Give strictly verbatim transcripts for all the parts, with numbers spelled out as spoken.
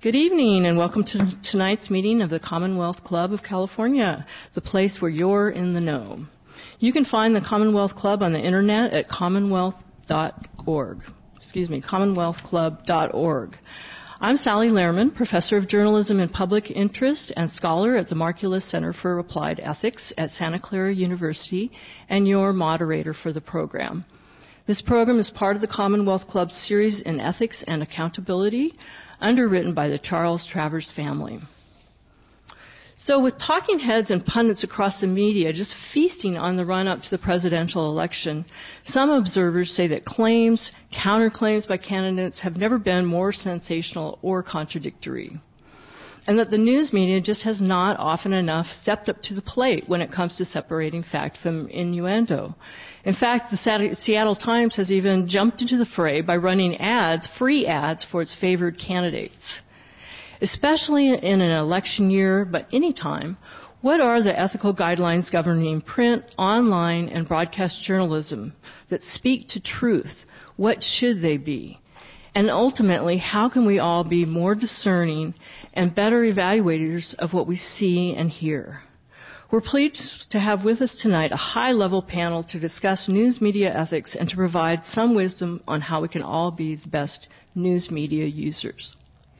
Good evening and welcome to tonight's meeting of the Commonwealth Club of California, the place where you're in the know. You can find the Commonwealth Club on the internet at commonwealth dot org. Excuse me, commonwealth club dot org. I'm Sally Lehrman, Professor of Journalism and Public Interest and Scholar at the Margulis Center for Applied Ethics at Santa Clara University and your moderator for the program. This program is part of the Commonwealth Club's series in Ethics and Accountability, underwritten by the Charles Travers family. So with talking heads and pundits across the media just feasting on the run-up to the presidential election, some observers say that claims, counterclaims by candidates have never been more sensational or contradictory, and that the news media just has not often enough stepped up to the plate when it comes to separating fact from innuendo. In fact, the Seattle Times has even jumped into the fray by running ads, free ads, for its favored candidates. Especially in an election year, but any time, what are the ethical guidelines governing print, online, and broadcast journalism that speak to truth? What should they be? And ultimately, how can we all be more discerning and better evaluators of what we see and hear? We're pleased to have with us tonight a high-level panel to discuss news media ethics and to provide some wisdom on how we can all be the best news media users.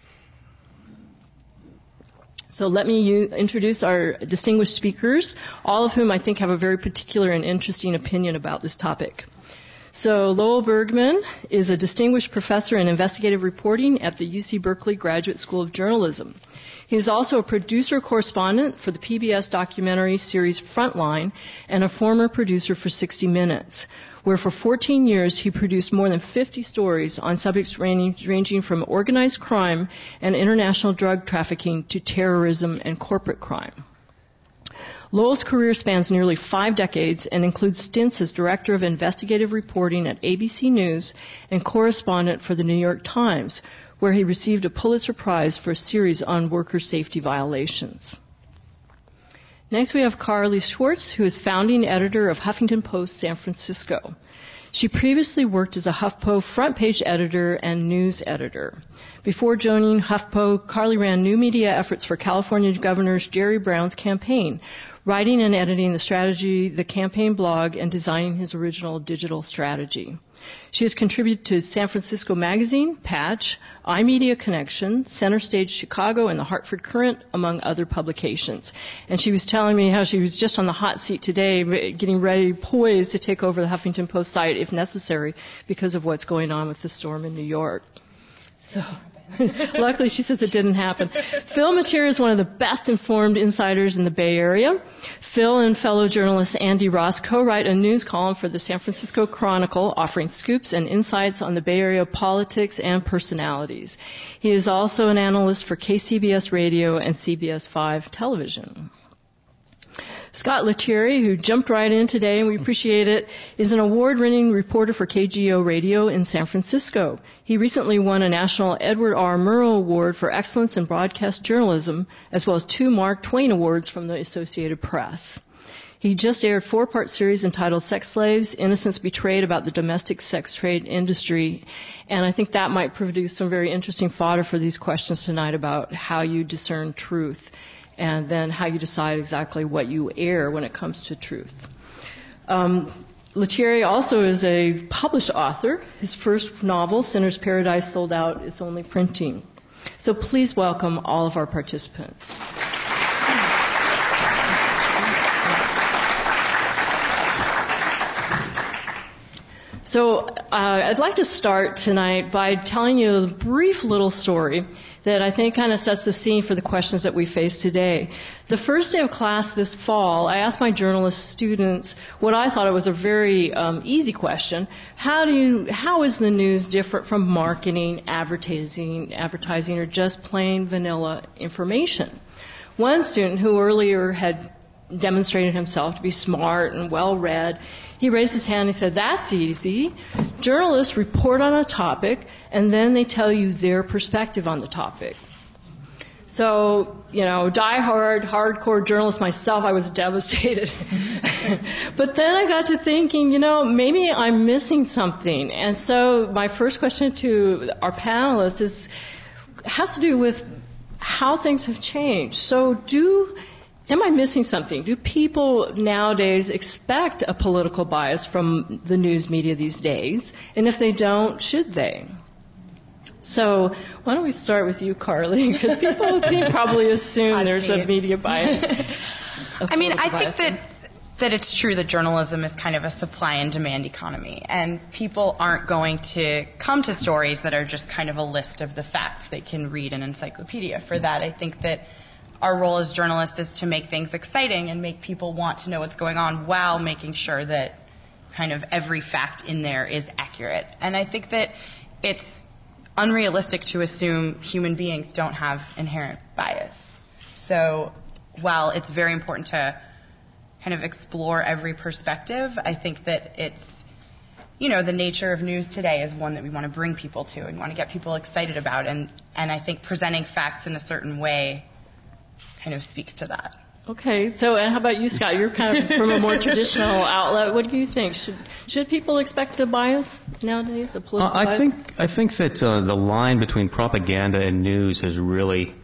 So let me u- introduce our distinguished speakers, all of whom I think have a very particular and interesting opinion about this topic. So Lowell Bergman is a distinguished professor in investigative reporting at the U C Berkeley Graduate School of Journalism. He is also a producer-correspondent for the P B S documentary series Frontline and a former producer for sixty minutes, where for fourteen years he produced more than fifty stories on subjects ranging from organized crime and international drug trafficking to terrorism and corporate crime. Lowell's career spans nearly five decades and includes stints as director of investigative reporting at A B C News and correspondent for the New York Times, where he received a Pulitzer Prize for a series on worker safety violations. Next, we have Carly Schwartz, who is founding editor of Huffington Post San Francisco. She previously worked as a HuffPo front page editor and news editor. Before joining HuffPo, Carly ran new media efforts for California Governor Jerry Brown's campaign, writing and editing the strategy, the campaign blog, and designing his original digital strategy. She has contributed to San Francisco Magazine, Patch, iMedia Connection, Center Stage Chicago, and the Hartford Courant, among other publications. And she was telling me how she was just on the hot seat today, getting ready, poised to take over the Huffington Post site if necessary because of what's going on with the storm in New York. So luckily, she says it didn't happen. Phil Matier is one of the best informed insiders in the Bay Area. Phil and fellow journalist Andy Ross co-write a news column for the San Francisco Chronicle, offering scoops and insights on the Bay Area politics and personalities. He is also an analyst for K C B S Radio and C B S five Television. Scott Lettieri, who jumped right in today, and we appreciate it, is an award-winning reporter for K G O Radio in San Francisco. He recently won a National Edward R. Murrow Award for Excellence in Broadcast Journalism, as well as two Mark Twain Awards from the Associated Press. He just aired a four-part series entitled Sex Slaves, Innocence Betrayed, about the domestic sex trade industry, and I think that might produce some very interesting fodder for these questions tonight about how you discern truth, and then how you decide exactly what you air when it comes to truth. Um, Lettieri also is a published author. His first novel, Sinner's Paradise, sold out its only printing. So please welcome all of our participants. So uh, I'd like to start tonight by telling you a brief little story that I think kind of sets the scene for the questions that we face today. The first day of class this fall, I asked my journalist students what I thought it was a very um, easy question. How do you, how is the news different from marketing, advertising, advertising, or just plain vanilla information? One student who earlier had demonstrated himself to be smart and well-read, he raised his hand and he said, "That's easy. Journalists report on a topic and then they tell you their perspective on the topic." So, you know, die-hard, hardcore journalist myself, I was devastated. But then I got to thinking, you know, maybe I'm missing something. And so my first question to our panelists is, has to do with how things have changed. So do, am I missing something? Do people nowadays expect a political bias from the news media these days? And if they don't, should they? So why don't we start with you, Carly? Because people seem probably assume there's a media bias. I mean, I think that that it's true that journalism is kind of a supply and demand economy, and people aren't going to come to stories that are just kind of a list of the facts they can read in an encyclopedia. For that, I think that our role as journalists is to make things exciting and make people want to know what's going on while making sure that kind of every fact in there is accurate. And I think that it's unrealistic to assume human beings don't have inherent bias. So while it's very important to kind of explore every perspective, I think that it's, you know, the nature of news today is one that we want to bring people to and want to get people excited about. And, and I think presenting facts in a certain way kind of speaks to that. Okay. So, and how about you, Scott? You're kind of from a more traditional outlet. What do you think? Should should people expect a bias nowadays, a political uh, I bias? think I think that uh, the line between propaganda and news has really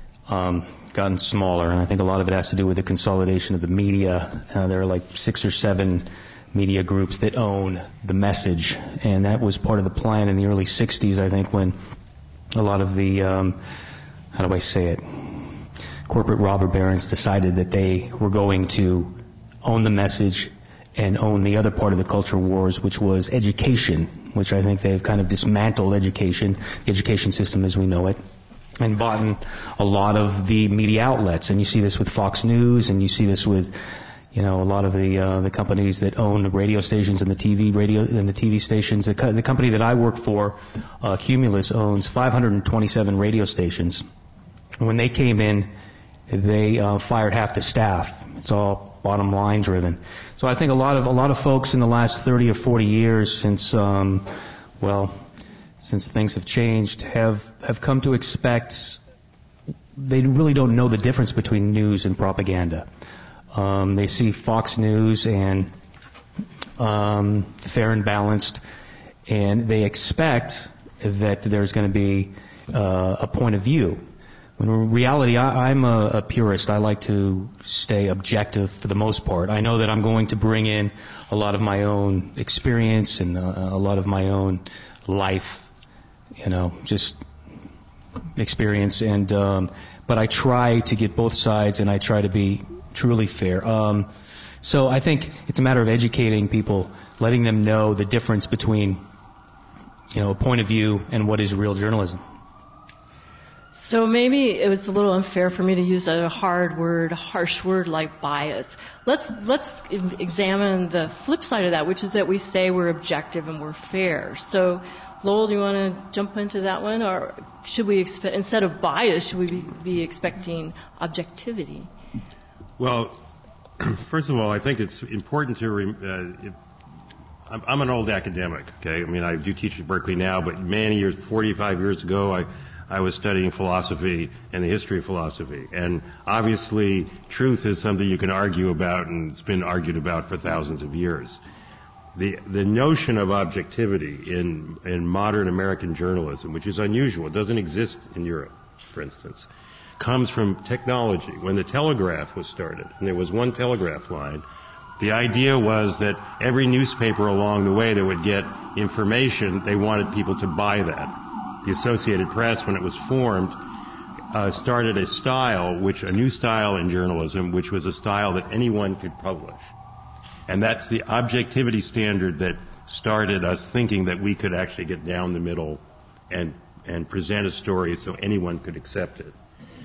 um, gotten smaller, and I think a lot of it has to do with the consolidation of the media. Uh, there are like six or seven media groups that own the message, and that was part of the plan in the early sixties, I think, when a lot of the, um, how do I say it, corporate robber barons decided that they were going to own the message and own the other part of the culture wars, which was education, which I think they've kind of dismantled education, the education system as we know it, and bought a lot of the media outlets. And you see this with Fox News, and you see this with, you know, a lot of the uh, the companies that own the radio stations and the T V radio and the T V stations. The, co- the company that I work for, uh, Cumulus, owns five hundred twenty-seven radio stations. And when they came in, they uh, fired half the staff. It's all bottom line driven. So I think a lot of a lot of folks in the last thirty or forty years, since um, well. since things have changed, have, have come to expect, they really don't know the difference between news and propaganda. Um, they see Fox News and um, Fair and Balanced, and they expect that there's going to be uh, a point of view. When in reality, I, I'm a, a purist. I like to stay objective for the most part. I know that I'm going to bring in a lot of my own experience and uh, a lot of my own life, you know, just experience. And um, but I try to get both sides, and I try to be truly fair. Um, so I think it's a matter of educating people, letting them know the difference between, you know, a point of view and what is real journalism. So maybe it was a little unfair for me to use a hard word, a harsh word like bias. Let's let's examine the flip side of that, which is that we say we're objective and we're fair. So, Lowell, do you want to jump into that one, or should we expect, instead of bias, should we be, be expecting objectivity? Well, first of all, I think it's important to. Uh, it, I'm, I'm an old academic. Okay, I mean I do teach at Berkeley now, but many years, forty-five years ago, I. I was studying philosophy and the history of philosophy. And obviously, truth is something you can argue about, and it's been argued about for thousands of years. The the notion of objectivity in in modern American journalism, which is unusual, it doesn't exist in Europe, for instance, comes from technology. When the telegraph was started, and there was one telegraph line, the idea was that every newspaper along the way that would get information, they wanted people to buy that. The Associated Press, when it was formed, uh, started a style, which a new style in journalism, which was a style that anyone could publish. And that's the objectivity standard that started us thinking that we could actually get down the middle and and present a story so anyone could accept it.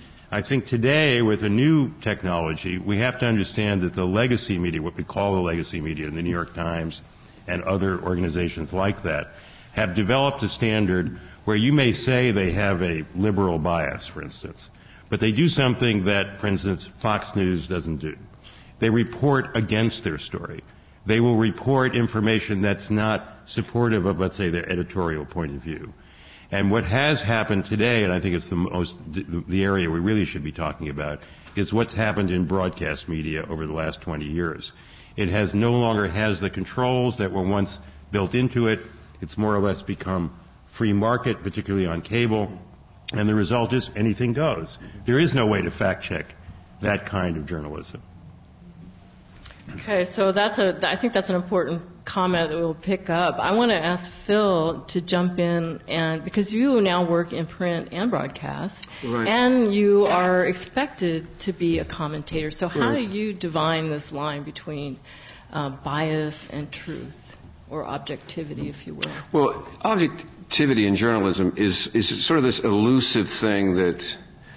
I think today, with a new technology, we have to understand that the legacy media, what we call the legacy media, the New York Times and other organizations like that, have developed a standard where you may say they have a liberal bias, for instance, but they do something that, for instance, Fox News doesn't do. They report against their story. They will report information that's not supportive of, let's say, their editorial point of view. And what has happened today, and I think it's the most, the area we really should be talking about, is what's happened in broadcast media over the last twenty years. It has no longer has the controls that were once built into it. It's more or less become free market, particularly on cable. And the result is anything goes. There is no way to fact check that kind of journalism. Okay, so that's a, I think that's an important comment that we'll pick up. I want to ask Phil to jump in, and because you now work in print and broadcast, right. and you are expected to be a commentator. So how right. do you divine this line between uh, bias and truth, or objectivity, if you will? Well, objectivity in journalism is is sort of this elusive thing that,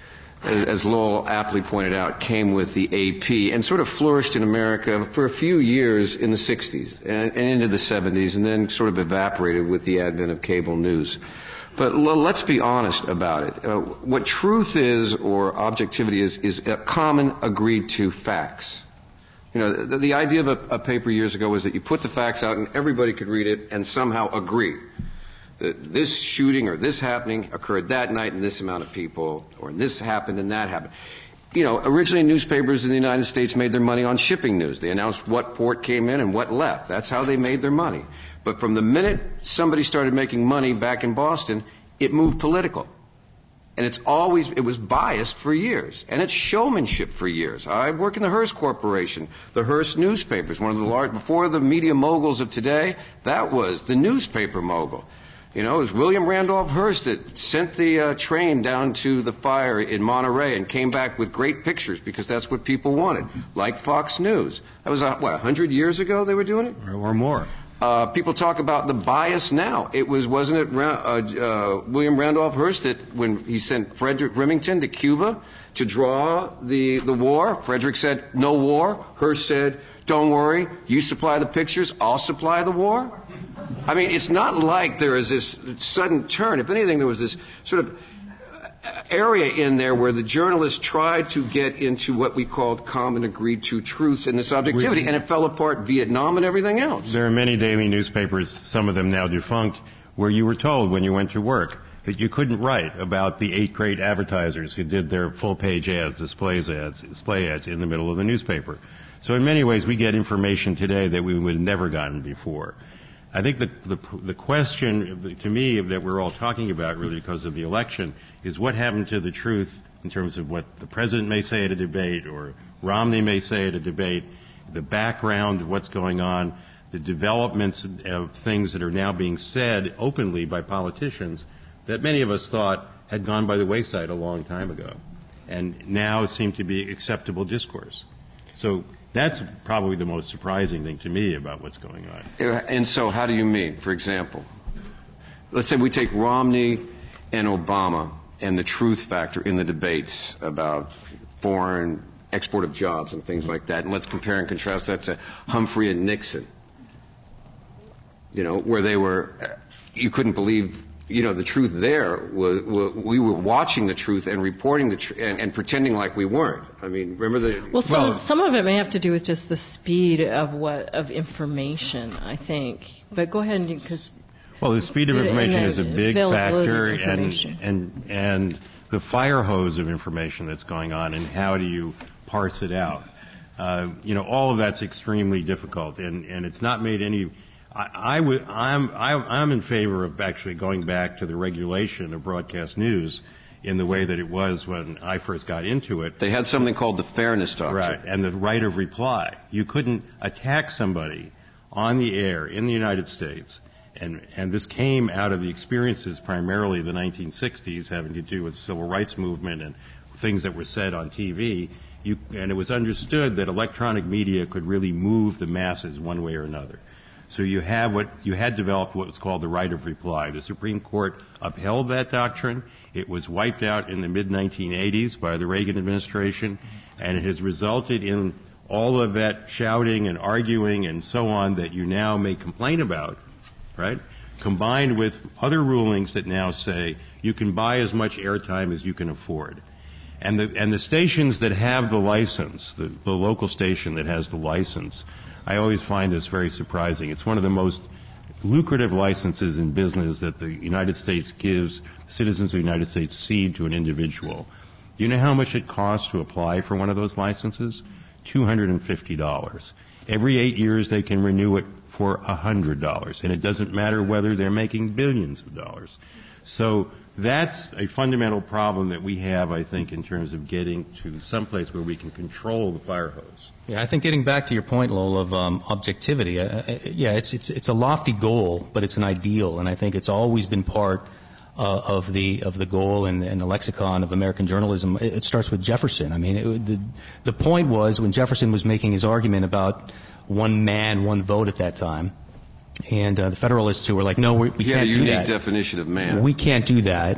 as Lowell aptly pointed out, came with the A P and sort of flourished in America for a few years in the sixties and, and into the seventies, and then sort of evaporated with the advent of cable news. But l- let's be honest about it. Uh, what truth is, or objectivity is, is a common agreed to facts. You know, the, the idea of a, a paper years ago was that you put the facts out and everybody could read it and somehow agree that this shooting or this happening occurred that night and this amount of people, or this happened and that happened. You know, originally newspapers in the United States made their money on shipping news. They announced what port came in and what left. That's how they made their money. But from the minute somebody started making money back in Boston, it moved political. And it's always, it was biased for years. And it's showmanship for years. I work in the Hearst Corporation, the Hearst newspapers, one of the large, before the media moguls of today, that was the newspaper mogul. You know, it was William Randolph Hearst that sent the uh, train down to the fire in Monterey and came back with great pictures because that's what people wanted, like Fox News. That was, uh, what, a hundred years ago they were doing it? Or more. Uh, people talk about the bias now. It was, wasn't it uh, uh, William Randolph Hearst that when he sent Frederick Remington to Cuba to draw the, the war, Frederick said, no war. Hearst said, don't worry, you supply the pictures, I'll supply the war. I mean, it's not like there is this sudden turn. If anything, there was this sort of area in there where the journalists tried to get into what we called common agreed to truths and this objectivity, and it fell apart, Vietnam and everything else. There are many daily newspapers, some of them now defunct, where you were told when you went to work that you couldn't write about the eight great advertisers who did their full-page ads, displays ads, display ads in the middle of the newspaper. So in many ways, we get information today that we would have never gotten before. I think the, the, the question, to me, that we're all talking about, really, because of the election, is what happened to the truth in terms of what the president may say at a debate or Romney may say at a debate, the background of what's going on, the developments of things that are now being said openly by politicians that many of us thought had gone by the wayside a long time ago and now seem to be acceptable discourse. So that's probably the most surprising thing to me about what's going on. And so how do you mean? For example, let's say we take Romney and Obama and the truth factor in the debates about foreign export of jobs and things like that, and let's compare and contrast that to Humphrey and Nixon, you know, where they were, you couldn't believe, you know, the truth there was, was we were watching the truth and reporting the truth and, and pretending like we weren't. I mean, remember the well, some well, some of it may have to do with just the speed of what of information, I think. But go ahead, because well, the speed of information is a big factor, and and and the fire hose of information that's going on, and how do you parse it out? Uh, you know, all of that's extremely difficult, and and it's not made any. I, I would, I'm, I, I'm in favor of actually going back to the regulation of broadcast news in the way that it was when I first got into it. They had something called the fairness doctrine. Right, and the right of reply. You couldn't attack somebody on the air in the United States, and, and this came out of the experiences primarily of the nineteen sixties having to do with the civil rights movement and things that were said on T V. You, and it was understood that electronic media could really move the masses one way or another. So you have what you had developed what was called the right of reply. The Supreme Court upheld that doctrine. It was wiped out in the mid nineteen eighties by the Reagan administration, and it has resulted in all of that shouting and arguing and so on that you now may complain about, right? Combined with other rulings that now say you can buy as much airtime as you can afford. And the, and the stations that have the license, the, the local station that has the license, I always find this very surprising. It's one of the most lucrative licenses in business that the United States gives citizens of the United States cede to an individual. Do you know how much it costs to apply for one of those licenses? two hundred fifty dollars. Every eight years they can renew it for one hundred dollars, and it doesn't matter whether they're making billions of dollars. So that's a fundamental problem that we have, I think, in terms of getting to some place where we can control the fire hose. Yeah, I think getting back to your point, Lowell, of um, objectivity, uh, uh, yeah, it's it's it's a lofty goal, but it's an ideal, and I think it's always been part uh, of the of the goal and, and the lexicon of American journalism. It, it starts with Jefferson. I mean, it, the the point was when Jefferson was making his argument about one man, one vote at that time. And uh, the Federalists who were like, no, we, we he can't do that. He had a unique definition of man. We can't do that.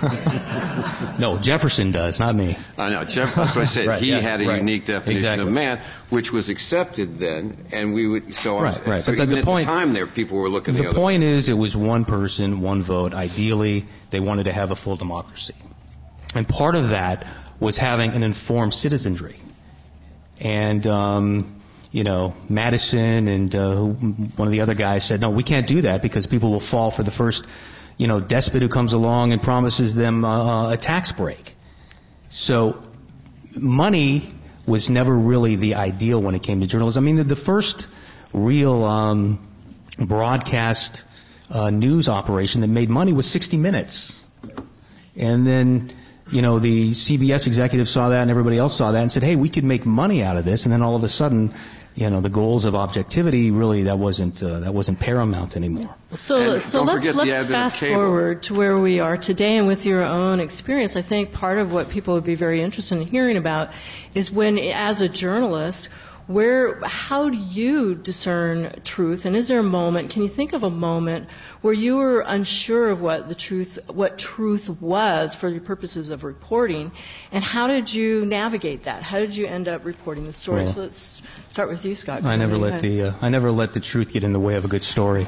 No, Jefferson does, not me. I know. Jeff, that's what I said. Right, he yeah, had a right. unique definition Exactly. of man, which was accepted then, and we would. So, right, right. so but the, even the at point, the time, there people were looking the, the other point way. is, it was one person, one vote. Ideally, they wanted to have a full democracy, and part of that was having an informed citizenry. And um, you know, Madison and uh, one of the other guys said, no, we can't do that because people will fall for the first, you know, despot who comes along and promises them uh, a tax break. So money was never really the ideal when it came to journalism. I mean, the, the first real um, broadcast uh, news operation that made money was sixty minutes. And then, you know, the C B S executives saw that and everybody else saw that and said, hey, we could make money out of this. And then all of a sudden, you know, the goals of objectivity, really, that wasn't uh, that wasn't paramount anymore. So, And so don't let's, forget the let's advent of fast cable. forward to where we are today, and with your own experience, I think part of what people would be very interested in hearing about is when, as a journalist, where, how do you discern truth? And is there a moment, can you think of a moment where you were unsure of what the truth, what truth was for your purposes of reporting, and how did you navigate that? How did you end up reporting the story? Well, so let's start with you, Scott. I never let the uh, I never let the truth get in the way of a good story.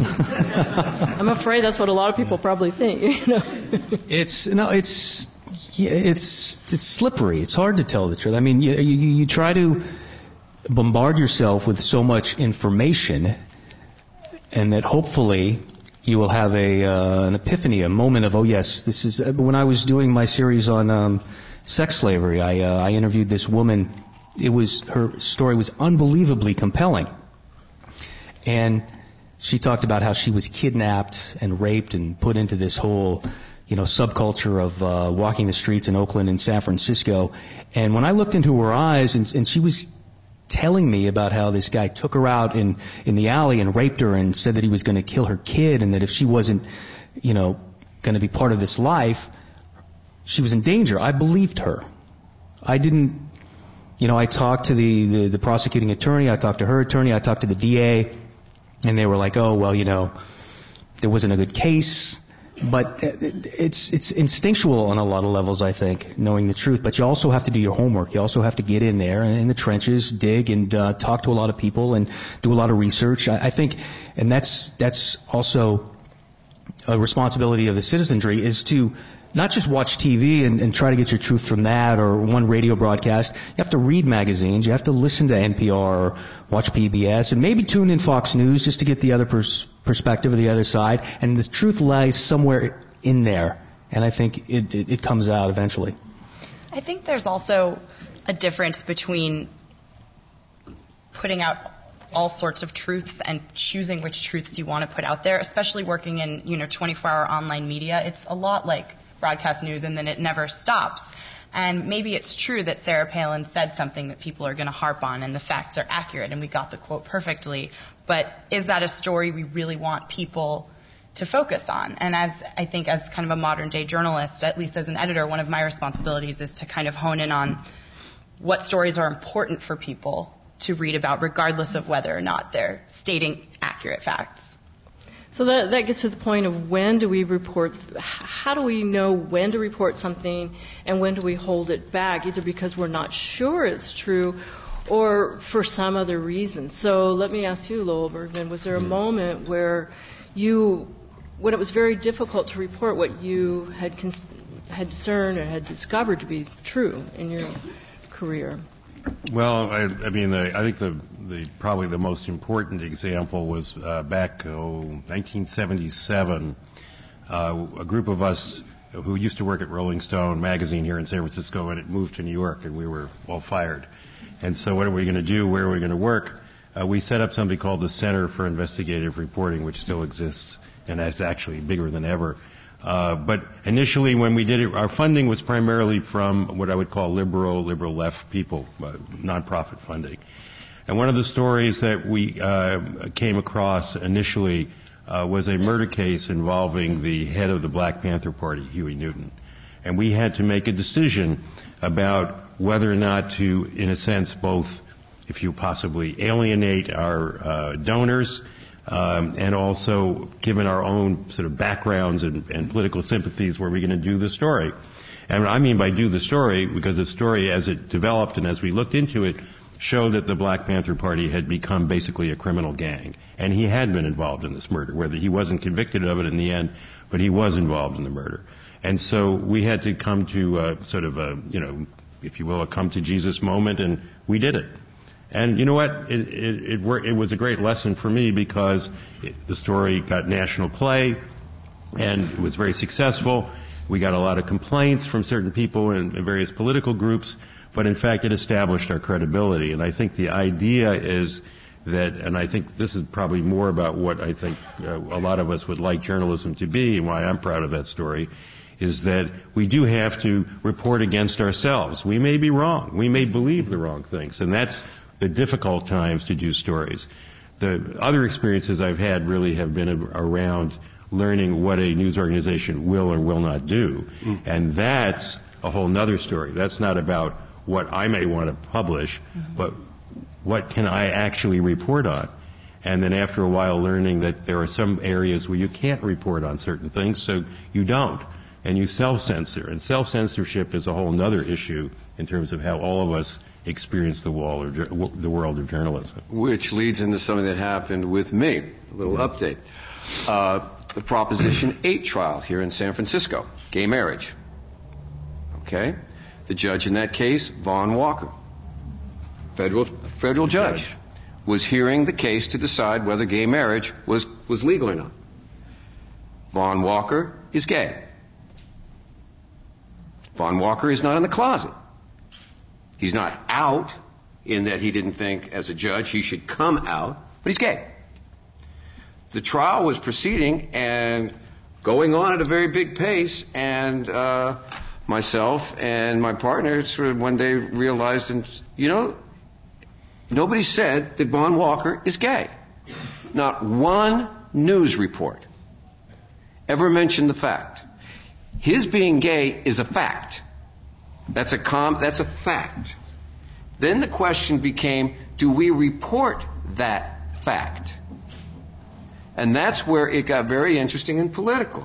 I'm afraid that's what a lot of people probably think. You know? It's no, it's yeah, it's it's slippery. It's hard to tell the truth. I mean, you you, you try to bombard yourself with so much information, and that hopefully you will have a uh, an epiphany, a moment of, oh yes, this is. When I was doing my series on um, sex slavery, I uh, I interviewed this woman. It was her story was unbelievably compelling, and she talked about how she was kidnapped and raped and put into this whole, you know, subculture of uh, walking the streets in Oakland and San Francisco. And when I looked into her eyes, and, and she was telling me about how this guy took her out in, in the alley and raped her and said that he was going to kill her kid, and that if she wasn't, you know, going to be part of this life, she was in danger. I believed her. I didn't, you know, I talked to the, the, the prosecuting attorney, I talked to her attorney, I talked to the D A, and they were like, oh, well, you know, there wasn't a good case. But it's it's instinctual on a lot of levels, I think, knowing the truth. But you also have to do your homework. You also have to get in there and in the trenches, dig and uh, talk to a lot of people and do a lot of research. I, I think, and that's that's also a responsibility of the citizenry, is to not just watch T V and, and try to get your truth from that or one radio broadcast. You have to read magazines. You have to listen to N P R or watch P B S and maybe tune in Fox News just to get the other pers- perspective of the other side. And the truth lies somewhere in there. And I think it, it, it comes out eventually. I think there's also a difference between putting out all sorts of truths and choosing which truths you want to put out there, especially working in, you know, twenty-four hour online media. It's a lot like broadcast news, and then it never stops. And maybe it's true that Sarah Palin said something that people are going to harp on and the facts are accurate and we got the quote perfectly. But is that a story we really want people to focus on? And as I think as kind of a modern day journalist, at least as an editor, one of my responsibilities is to kind of hone in on what stories are important for people to read about, regardless of whether or not they're stating accurate facts. So that, that gets to the point of when do we report, how do we know when to report something and when do we hold it back, either because we're not sure it's true or for some other reason. So let me ask you, Lowell Bergman, was there a moment where you, when it was very difficult to report what you had cons- had discerned or had discovered to be true in your career? Well, I, I mean, the, I think the, the probably the most important example was uh, back oh, nineteen seventy-seven. Uh, a group of us who used to work at Rolling Stone magazine here in San Francisco, and it moved to New York, and we were all fired. And so, what are we going to do? Where are we going to work? Uh, we set up something called the Center for Investigative Reporting, which still exists, and it's actually bigger than ever. Uh, but initially, when we did it, our funding was primarily from what I would call liberal, liberal left people, uh, nonprofit funding. And one of the stories that we uh, came across initially uh, was a murder case involving the head of the Black Panther Party, Huey Newton. And we had to make a decision about whether or not to, in a sense, both, if you possibly alienate our uh, donors, Um, and also, given our own sort of backgrounds and, and political sympathies, were we going to do the story? And I mean by do the story, because the story, as it developed and as we looked into it, showed that the Black Panther Party had become basically a criminal gang. And he had been involved in this murder, whether he wasn't convicted of it in the end, but he was involved in the murder. And so we had to come to uh, sort of a, you know, if you will, a come-to-Jesus moment, and we did it. And you know what? It, it, it, were, it was a great lesson for me because it, the story got national play and it was very successful. We got a lot of complaints from certain people in, in various political groups, but in fact it established our credibility. And I think the idea is that, and I think this is probably more about what I think uh, a lot of us would like journalism to be and why I'm proud of that story, is that we do have to report against ourselves. We may be wrong. We may believe the wrong things. And that's the difficult times to do stories. The other experiences I've had really have been around learning what a news organization will or will not do. Mm. And that's a whole nother story. That's not about what I may want to publish, mm-hmm. but what can I actually report on? And then after a while learning that there are some areas where you can't report on certain things, so you don't. And you self-censor. And self-censorship is a whole nother issue in terms of how all of us experience the, wall or, the world of journalism. Which leads into something that happened with me. A little mm-hmm. update. Uh, the Proposition eight trial here in San Francisco. Gay marriage. Okay? The judge in that case, Vaughn Walker, federal federal judge, judge, was hearing the case to decide whether gay marriage was, was legal or not. Vaughn Walker is gay. Vaughn Walker is not in the closet. He's not out in that he didn't think as a judge he should come out, but he's gay. The trial was proceeding and going on at a very big pace, and uh, myself and my partner sort of one day realized, and you know, nobody said that Vaughn Walker is gay. Not one news report ever mentioned the fact. His being gay is a fact. That's a com- that's a fact. Then the question became, do we report that fact? And that's where it got very interesting and political.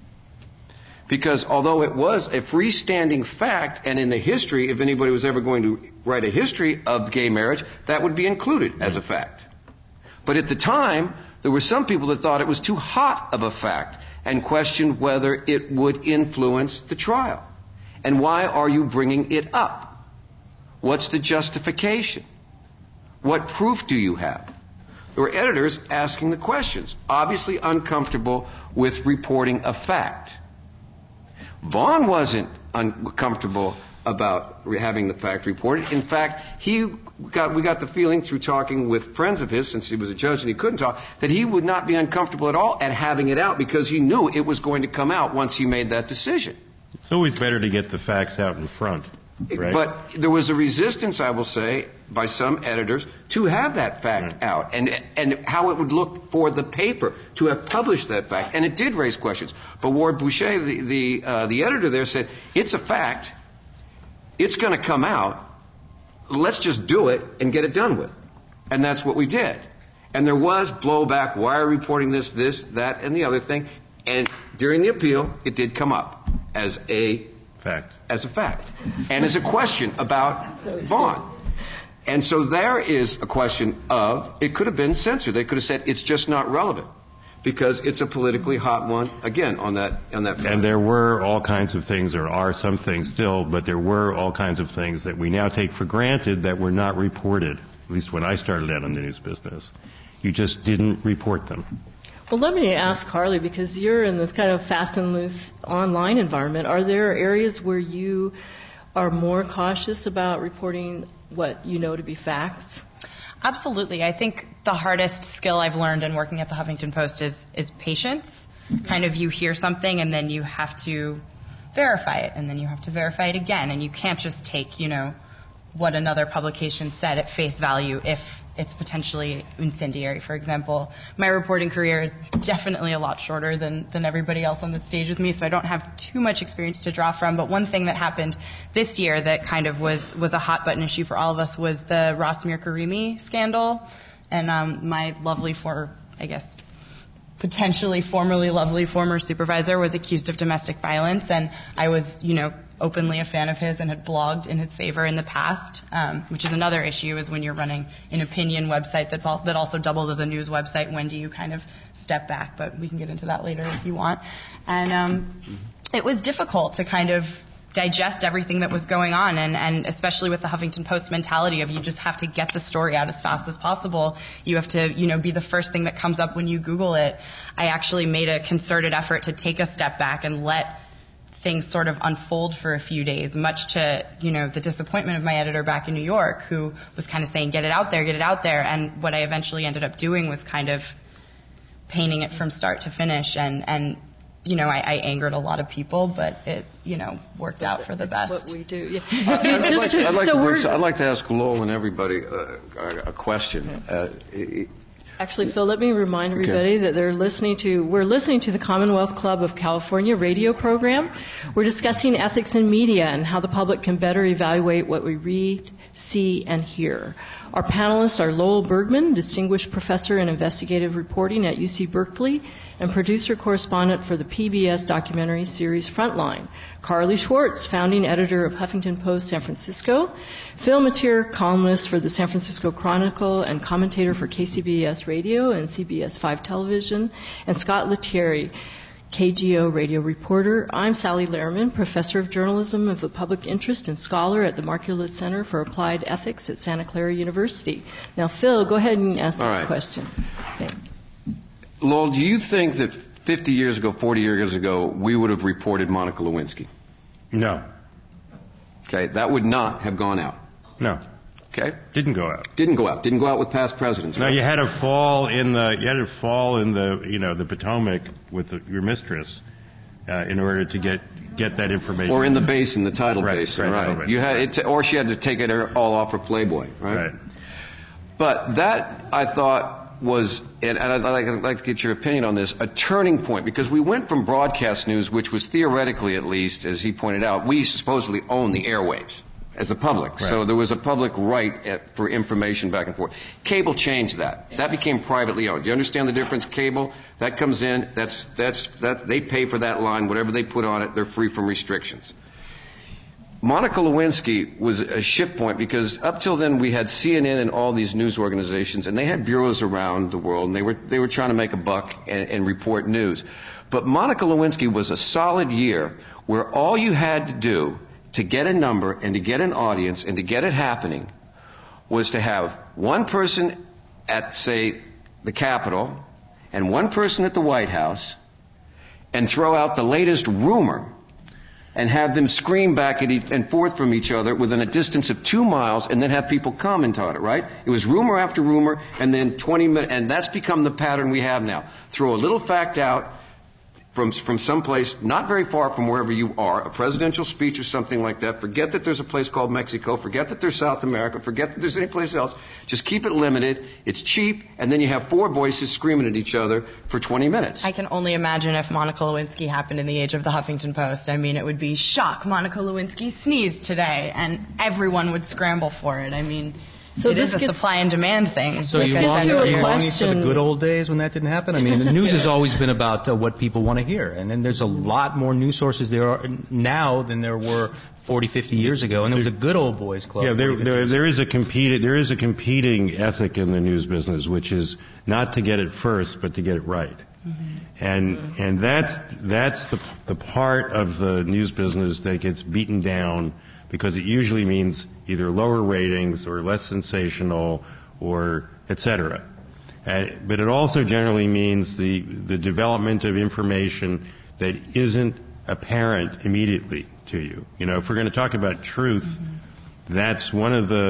Because although it was a freestanding fact, and in the history, if anybody was ever going to write a history of gay marriage, that would be included as a fact. But at the time, there were some people that thought it was too hot of a fact and questioned whether it would influence the trial. And why are you bringing it up? What's the justification? What proof do you have? There were editors asking the questions, obviously uncomfortable with reporting a fact. Vaughn wasn't uncomfortable about having the fact reported. In fact, he got, we got the feeling through talking with friends of his, since he was a judge and he couldn't talk, that he would not be uncomfortable at all at having it out because he knew it was going to come out once he made that decision. It's always better to get the facts out in front, right? But there was a resistance, I will say, by some editors to have that fact yeah. out and and how it would look for the paper to have published that fact. And it did raise questions. But Ward Boucher, the the, uh, the editor there, said, it's a fact. It's going to come out. Let's just do it and get it done with. And that's what we did. And there was blowback. Why are we reporting this, this, that, and the other thing? And during the appeal, it did come up as a fact. As a fact. And as a question about Vaughn. And so there is a question of, it could have been censored. They could have said it's just not relevant because it's a politically hot one, again, on that on that front. And there were all kinds of things, or are some things still, but there were all kinds of things that we now take for granted that were not reported, at least when I started out in the news business. You just didn't report them. Well, let me ask Harley, because you're in this kind of fast and loose online environment. Are there areas where you are more cautious about reporting what you know to be facts? Absolutely. I think the hardest skill I've learned in working at the Huffington Post is is patience. kind of you hear something and then you have to verify it, and then you have to verify it again, and you can't just take, you know, what another publication said at face value if it's potentially incendiary, for example. My reporting career is definitely a lot shorter than, than everybody else on the stage with me, so I don't have too much experience to draw from. But one thing that happened this year that kind of was, was a hot button issue for all of us was the Rosmir Karimi scandal. And um, my lovely, for I guess, potentially formerly lovely former supervisor was accused of domestic violence, and I was, you know, openly a fan of his and had blogged in his favor in the past, um, which is another issue, is when you're running an opinion website that's also, that also doubles as a news website, when do you kind of step back? But we can get into that later if you want. And um, it was difficult to kind of digest everything that was going on, and, and especially with the Huffington Post mentality of you just have to get the story out as fast as possible. You have to, you know, be the first thing that comes up when you Google it. I actually made a concerted effort to take a step back and let things sort of unfold for a few days, much to, you know, the disappointment of my editor back in New York, who was kind of saying, get it out there, get it out there. And what I eventually ended up doing was kind of painting it from start to finish, and, and you know, I, I angered a lot of people, but it, you know, worked out for the best. That's what we do. Yeah. I'd, I'd, Just like, to, I'd, like so to, I'd like to ask Lowell and everybody uh, a question. Uh, it, Actually, Phil, let me remind everybody okay. that they're listening to, we're listening to the Commonwealth Club of California radio program. We're discussing ethics in media and how the public can better evaluate what we read, see, and hear. Our panelists are Lowell Bergman, Distinguished Professor in Investigative Reporting at U C Berkeley and producer-correspondent for the P B S documentary series Frontline. Carly Schwartz, founding editor of Huffington Post San Francisco. Phil Matier, columnist for the San Francisco Chronicle and commentator for K C B S Radio and C B S five Television. And Scott Lettieri, K G O radio reporter. I'm Sally Lehrman, professor of journalism of the public interest and scholar at the Markula Center for Applied Ethics at Santa Clara University. Now, Phil, go ahead and ask All the right. question. Thank you. Lowell, do you think that fifty years ago, forty years ago, we would have reported Monica Lewinsky? No. Okay, that would not have gone out. No. Okay? Didn't go out. Didn't go out. Didn't go out with past presidents. No, right? you had to fall in the you had to fall in the you know the Potomac with the, your mistress uh, in order to get get that information. Or in the basin, the tidal Right, basin, right, right? tidal basin. You had it, or she had to take it all off her Playboy, right? Right. But that, I thought, was, and I'd like, I'd like to get your opinion on this, a turning point, because we went from broadcast news, which was theoretically, at least, as he pointed out, we supposedly own the airwaves as a public. Right. So there was a public right at, for information back and forth. Cable changed that. That became privately owned. Do you understand the difference? Cable, that comes in, that's, that's, that, they pay for that line, whatever they put on it, they're free from restrictions. Monica Lewinsky was a shift point because up till then we had C N N and all these news organizations, and they had bureaus around the world, and they were they were trying to make a buck and, and report news. But Monica Lewinsky was a solid year where all you had to do to get a number and to get an audience and to get it happening was to have one person at, say, the Capitol and one person at the White House and throw out the latest rumor and have them scream back at each, and forth from each other within a distance of two miles, and then have people comment on it, right? It was rumor after rumor, and then twenty minutes, and that's become the pattern we have now. Throw a little fact out from from someplace not very far from wherever you are, a presidential speech or something like that. Forget that there's a place called Mexico. Forget that there's South America. Forget that there's any place else. Just keep it limited. It's cheap, and then you have four voices screaming at each other for twenty minutes. I can only imagine if Monica Lewinsky happened in the age of the Huffington Post. I mean, it would be shock. Monica Lewinsky sneezed today, and everyone would scramble for it. I mean, So it this is a gets- supply and demand thing. So Let's you get longing, to a are you longing for question. the good old days when that didn't happen? I mean, the news has always been about uh, what people want to hear, and then there's a lot more news sources there are now than there were forty, fifty years ago, and there was a good old boys club. Yeah, there, forty, fifty there, years there is a competing there is a competing ethic in the news business, which is not to get it first, but to get it right. Mm-hmm. And mm-hmm. and that's that's the the part of the news business that gets beaten down because it usually means either lower ratings or less sensational or et cetera. Uh, but it also generally means the the development of information that isn't apparent immediately to you. You know, if we're going to talk about truth, mm-hmm. that's one of the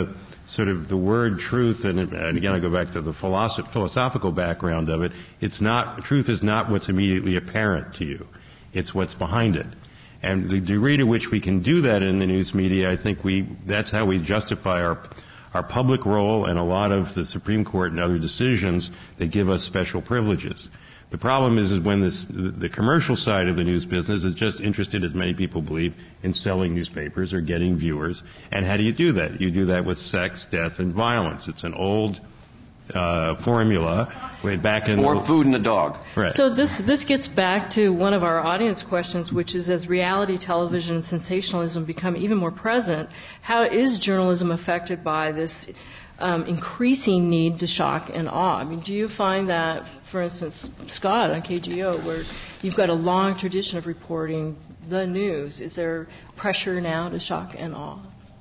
sort of the word truth, and, and again I go back to the philosoph- philosophical background of it, it's not, truth is not what's immediately apparent to you. It's what's behind it. And the degree to which we can do that in the news media, I think we, that's how we justify our, our public role and a lot of the Supreme Court and other decisions that give us special privileges. The problem is, is when this, the commercial side of the news business is just interested, as many people believe, in selling newspapers or getting viewers. And how do you do that? You do that with sex, death, and violence. It's an old uh, formula way back in or the, food and a dog. Right. So this this gets back to one of our audience questions, which is, as reality television and sensationalism become even more present, how is journalism affected by this um, increasing need to shock and awe? I mean, do you find that, for instance, Scott on K G O, where you've got a long tradition of reporting the news, is there pressure now to shock and awe?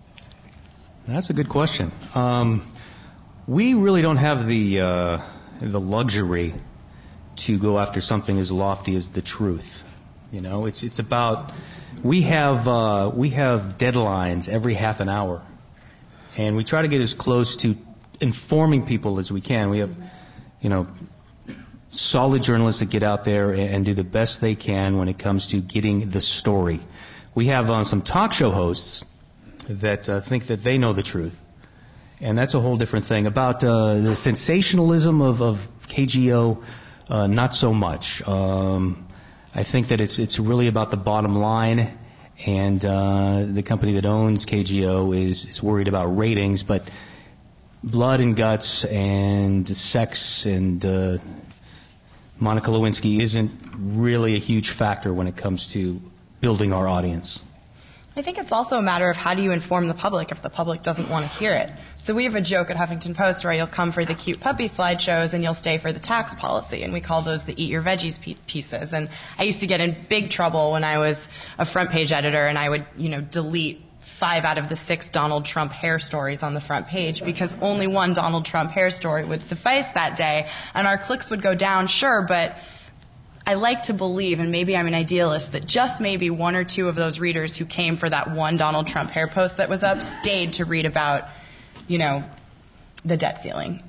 That's a good question. Um, we really don't have the uh, the luxury to go after something as lofty as the truth. You know, it's it's about we have uh, we have deadlines every half an hour, and we try to get as close to informing people as we can. We have, you know, solid journalists that get out there and do the best they can when it comes to getting the story. We have um, some talk show hosts that uh, think that they know the truth. And that's a whole different thing. About uh, the sensationalism of, of K G O, uh, not so much. Um, I think that it's it's really about the bottom line, and uh, the company that owns K G O is, is worried about ratings, but blood and guts and sex and uh, Monica Lewinsky isn't really a huge factor when it comes to building our audience. I think it's also a matter of how do you inform the public if the public doesn't want to hear it. So we have a joke at Huffington Post where you'll come for the cute puppy slideshows and you'll stay for the tax policy, and we call those the eat your veggies pieces. And I used to get in big trouble when I was a front page editor, and I would, you know, delete five out of the six Donald Trump hair stories on the front page because only one Donald Trump hair story would suffice that day, and our clicks would go down, sure, but I like to believe, and maybe I'm an idealist, that just maybe one or two of those readers who came for that one Donald Trump hair post that was up stayed to read about, you know, the debt ceiling.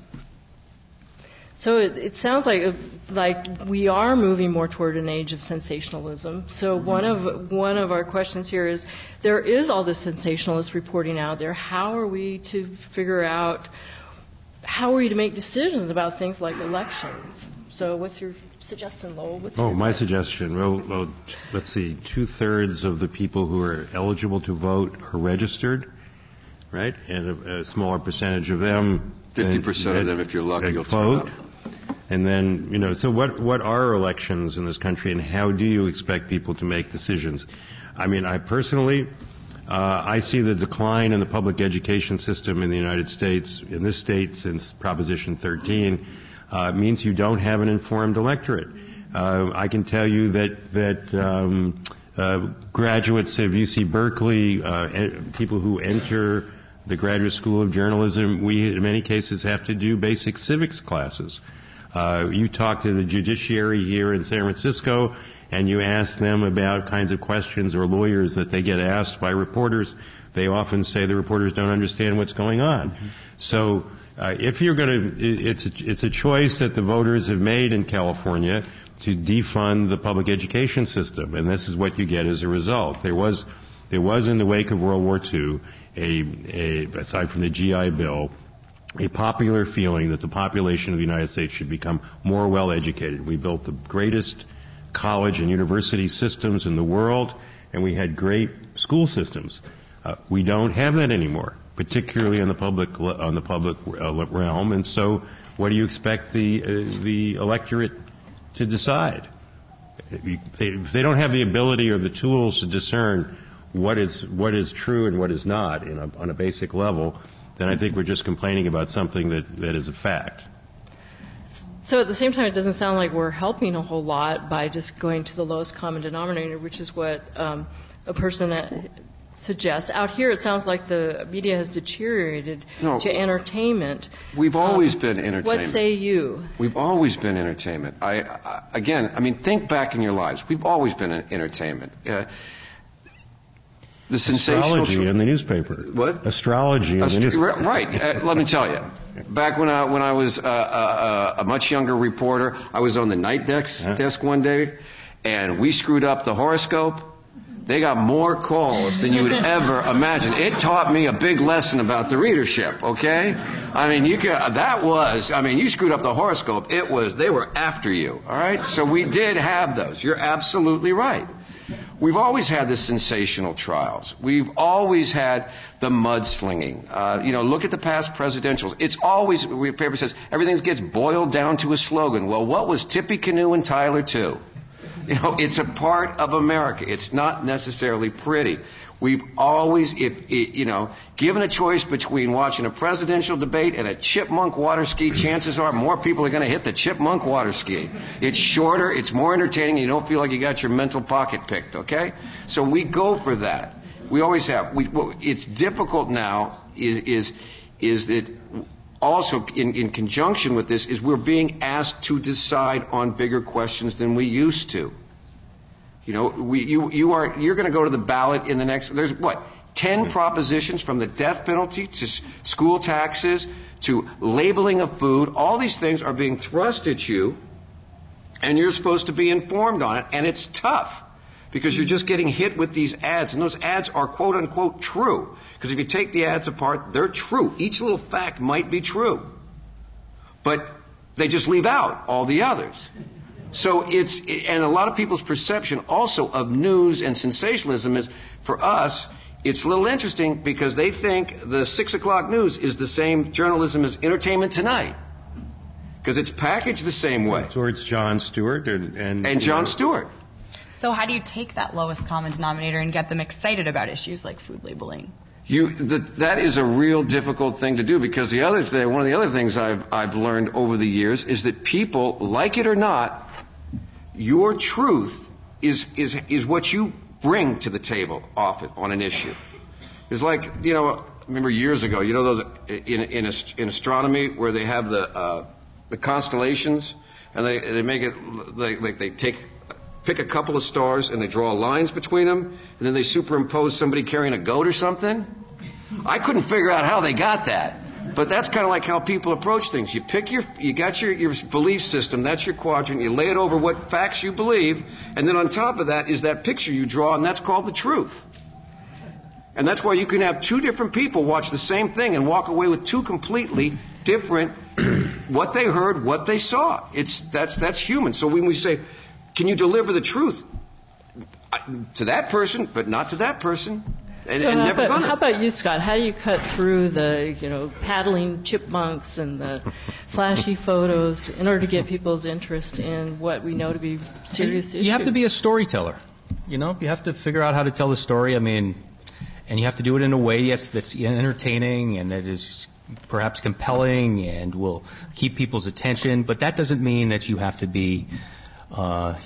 So it, it sounds like like we are moving more toward an age of sensationalism. So one of one of our questions here is, there is all this sensationalist reporting out there. How are we to figure out, how are we to make decisions about things like elections? So what's your suggestion, Lowell? What's oh, your my advice? suggestion. Well, well, let's see. Two-thirds of the people who are eligible to vote are registered, right? And a, a smaller percentage of them. Fifty percent of them, if you're lucky, you'll turn vote. up. And then, you know, so what, what are elections in this country, and how do you expect people to make decisions? I mean, I personally, uh, I see the decline in the public education system in the United States, in this state, since Proposition thirteen. Uh, it means you don't have an informed electorate. Uh, I can tell you that that um, uh, graduates of U C Berkeley, uh, en- people who enter the Graduate School of Journalism, we in many cases have to do basic civics classes. Uh, you talk to the judiciary here in San Francisco, and you ask them about kinds of questions, or lawyers that they get asked by reporters. They often say the reporters don't understand what's going on. Mm-hmm. So. Uh, if you're going to, it's a, it's a choice that the voters have made in California to defund the public education system, and this is what you get as a result. There was, there was in the wake of World War Two, a, a aside from the G I Bill, a popular feeling that the population of the United States should become more well educated. We built the greatest college and university systems in the world, and we had great school systems. Uh, we don't have that anymore, particularly on the public on the public uh, realm. And so, what do you expect the uh, the electorate to decide? If they, if they don't have the ability or the tools to discern what is what is true and what is not in a, on a basic level, then I think we're just complaining about something that, that is a fact. So at the same time, it doesn't sound like we're helping a whole lot by just going to the lowest common denominator, which is what um, a person at, suggests. Out here, it sounds like the media has deteriorated no, to entertainment. We've always um, been entertainment. What say you? We've always been entertainment. I, I again, I mean, think back in your lives. We've always been entertainment. Uh, The sensational astrology tr- in the newspaper. What? Astrology in Astro- the newspaper. Right. Uh, let me tell you. Back when I when I was uh, uh, a much younger reporter, I was on the night desk Huh? desk one day, and we screwed up the horoscope. They got more calls than you would ever imagine. It taught me a big lesson about the readership. Okay, I mean, you could, that was. I mean, you screwed up the horoscope. It was. They were after you. All right. So we did have those. You're absolutely right. We've always had the sensational trials. We've always had the mudslinging. Uh, you know, look at the past presidentials. It's always, the paper says, everything gets boiled down to a slogan. Well, what was Tippecanoe and Tyler two? You know, it's a part of America. It's not necessarily pretty. We've always, if, you know, given a choice between watching a presidential debate and a chipmunk water ski, chances are more people are going to hit the chipmunk water ski. It's shorter, it's more entertaining, and you don't feel like you got your mental pocket picked, okay? So we go for that. We always have. We, what, it's difficult now is, is, is that also in, in conjunction with this is we're being asked to decide on bigger questions than we used to. You know, we, you, you are, you're going to go to the ballot in the next, there's what, ten propositions from the death penalty to school taxes to labeling of food. All these things are being thrust at you, and you're supposed to be informed on it, and it's tough because you're just getting hit with these ads, and those ads are quote unquote true. Because if you take the ads apart, they're true. Each little fact might be true, but they just leave out all the others. So it's, and a lot of people's perception also of news and sensationalism is, for us, it's a little interesting because they think the six o'clock news is the same journalism as Entertainment Tonight. Because it's packaged the same way. So it's Jon Stewart and... And, and Jon Stewart. So how do you take that lowest common denominator and get them excited about issues like food labeling? You, the, that is a real difficult thing to do because the other thing, one of the other things I've, I've learned over the years is that people, like it or not, your truth is, is, is what you bring to the table often on an issue. It's like, you know, I remember years ago, you know those in, in, in astronomy where they have the, uh, the constellations and they, they make it like they, they take, pick a couple of stars and they draw lines between them and then they superimpose somebody carrying a goat or something. I couldn't figure out how they got that. But that's kind of like how people approach things. You pick your, you got your, your belief system, that's your quadrant, you lay it over what facts you believe, and then on top of that is that picture you draw, and that's called the truth. And that's why you can have two different people watch the same thing and walk away with two completely different, what they heard, what they saw. It's, that's, that's human. So when we say, can you deliver the truth to that person, but not to that person? And, so and how, never about, gonna. how about you, Scott? How do you cut through the, you know, paddling chipmunks and the flashy photos in order to get people's interest in what we know to be serious you, issues? You have to be a storyteller. You know, you have to figure out how to tell the story. I mean, and you have to do it in a way, yes, that's entertaining and that is perhaps compelling and will keep people's attention. But that doesn't mean that you have to be, uh,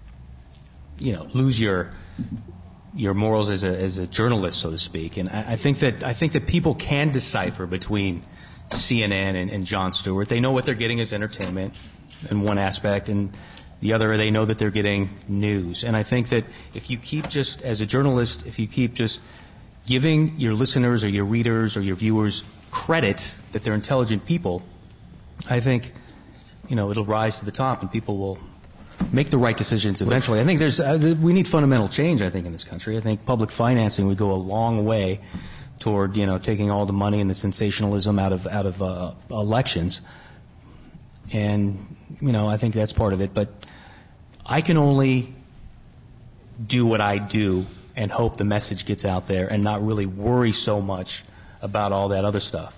you know, lose your your morals as a as a journalist, so to speak. And I, I think that I think that people can decipher between C N N and, and Jon Stewart. They know what they're getting as entertainment in one aspect, and the other, they know that they're getting news. And I think that if you keep just, as a journalist, if you keep just giving your listeners or your readers or your viewers credit that they're intelligent people, I think, you know, it'll rise to the top and people will make the right decisions eventually. I think there's, uh, we need fundamental change, I think, in this country. I think public financing would go a long way toward, you know, taking all the money and the sensationalism out of, out of, uh, elections. And, you know, I think that's part of it. But I can only do what I do and hope the message gets out there and not really worry so much about all that other stuff.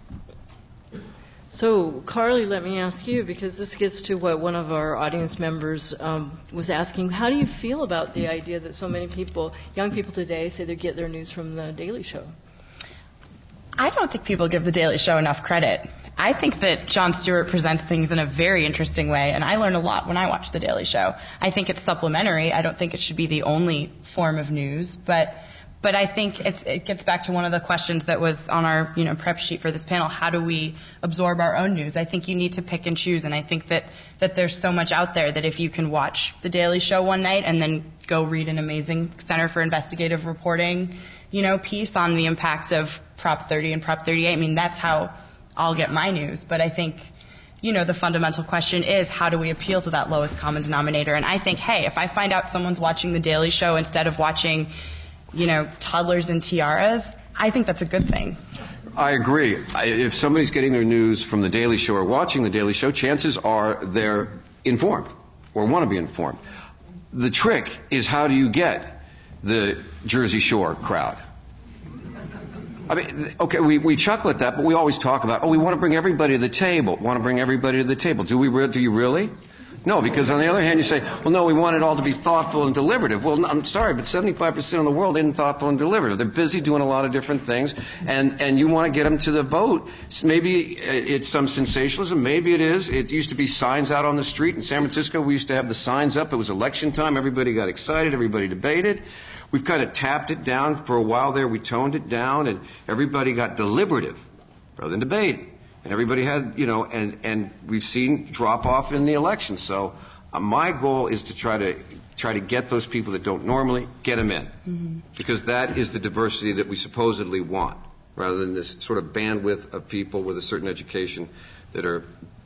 So, Carly, let me ask you, because this gets to what one of our audience members um, was asking. How do you feel about the idea that so many people, young people today, say they get their news from The Daily Show? I don't think people give The Daily Show enough credit. I think that Jon Stewart presents things in a very interesting way, and I learn a lot when I watch The Daily Show. I think it's supplementary. I don't think it should be the only form of news, but But I think it's, it gets back to one of the questions that was on our, you know, prep sheet for this panel. How do we absorb our own news? I think you need to pick and choose, and I think that, that there's so much out there that if you can watch The Daily Show one night and then go read an amazing Center for Investigative Reporting, you know, piece on the impacts of Prop thirty and Prop thirty-eight, I mean, that's how I'll get my news. But I think, you know, the fundamental question is, how do we appeal to that lowest common denominator? And I think, hey, if I find out someone's watching The Daily Show instead of watching, you know, toddlers in tiaras, I think that's a good thing. I agree. I, if somebody's getting their news from The Daily Show or watching The Daily Show, chances are they're informed or want to be informed. The trick is, how do you get the Jersey Shore crowd? I mean, okay, we, we chuckle at that, but we always talk about, oh, we want to bring everybody to the table. Want to bring everybody to the table. Do we? Re- do you really? No, because on the other hand, you say, well, no, we want it all to be thoughtful and deliberative. Well, I'm sorry, but seventy-five percent of the world isn't thoughtful and deliberative. They're busy doing a lot of different things, and, and you want to get them to the vote. Maybe it's some sensationalism. Maybe it is. It used to be signs out on the street. In San Francisco, we used to have the signs up. It was election time. Everybody got excited. Everybody debated. We've kind of tapped it down for a while there. We toned it down, and everybody got deliberative rather than debate. And everybody had, you know, and, and we've seen drop off in the election. So uh, my goal is to try to try to get those people that don't normally, get them in. Mm-hmm. Because that is the diversity that we supposedly want, rather than this sort of bandwidth of people with a certain education that are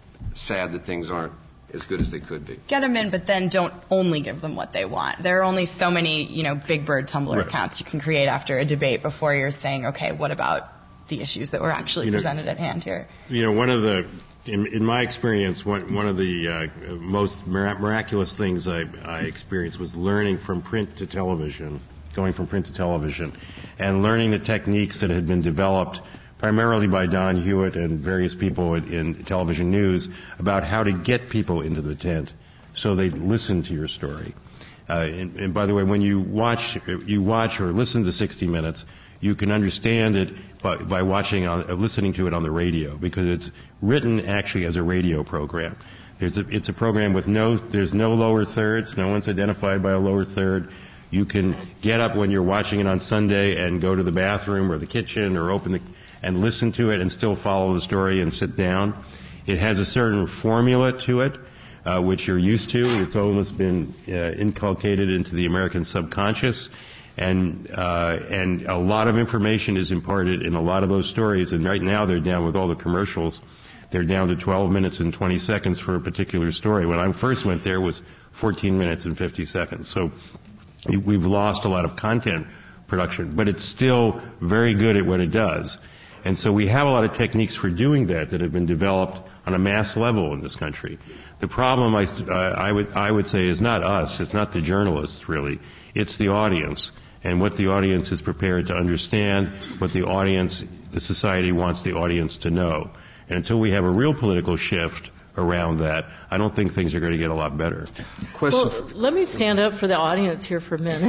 sad that things aren't as good as they could be. Get them in, but then don't only give them what they want. There are only so many, you know, Big Bird Tumblr right. accounts you can create after a debate before you're saying, okay, what about the issues that were actually you know, presented at hand here? You know, one of the, in, in my experience, one, one of the uh, most miraculous things I, I experienced was learning from print to television, going from print to television, and learning the techniques that had been developed primarily by Don Hewitt and various people in, in television news about how to get people into the tent so they listen to your story. Uh, and, and by the way, when you watch, you watch or listen to sixty minutes, you can understand it by, by watching, on, uh, listening to it on the radio, because it's written actually as a radio program. There's a, it's a program with no, there's no lower thirds. No one's identified by a lower third. You can get up when you're watching it on Sunday and go to the bathroom or the kitchen or open the, and listen to it and still follow the story and sit down. It has a certain formula to it, uh, which you're used to. It's almost been uh, inculcated into the American subconscious. And uh, and a lot of information is imparted in a lot of those stories. And right now they're down with all the commercials. They're down to twelve minutes and twenty seconds for a particular story. When I first went there, it was fourteen minutes and fifty seconds. So we've lost a lot of content production, but it's still very good at what it does. And so we have a lot of techniques for doing that that have been developed on a mass level in this country. The problem, I, uh, I would I would say, is not us. It's not the journalists, really. It's the audience. And what the audience is prepared to understand, what the audience, the society wants the audience to know. And until we have a real political shift around that, I don't think things are going to get a lot better. Question. Well, let me stand up for the audience here for a minute.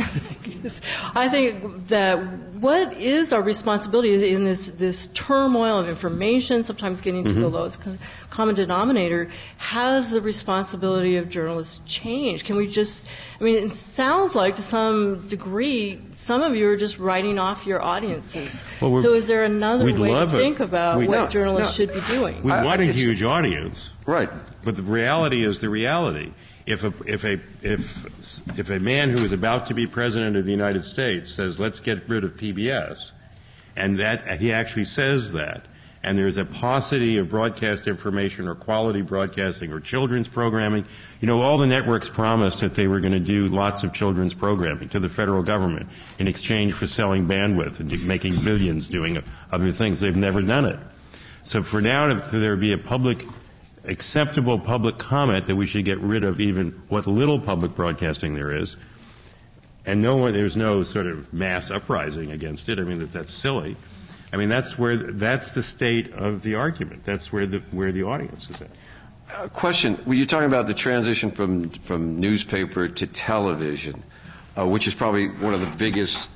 I think that what is our responsibility in this, this turmoil of information, sometimes getting to mm-hmm. the lowest common denominator, has the responsibility of journalists changed? Can we just, I mean, it sounds like to some degree, some of you are just writing off your audiences. Well, so is there another way to think about we, what no, journalists no. should be doing? We want a huge audience. Right. But the reality is the reality. If a, if a, if, if a man who is about to be president of the United States says, let's get rid of P B S, and that, he actually says that, and there's a paucity of broadcast information or quality broadcasting or children's programming, you know, all the networks promised that they were going to do lots of children's programming to the federal government in exchange for selling bandwidth and making millions doing other things. They've never done it. So for now, to, for there to be a public acceptable public comment that we should get rid of even what little public broadcasting there is, and no one, there's no sort of mass uprising against it. I mean, that that's silly. I mean, that's where that's the state of the argument. That's where the where the audience is at. Uh, question: were you talking about the transition from from newspaper to television, uh, which is probably one of the biggest?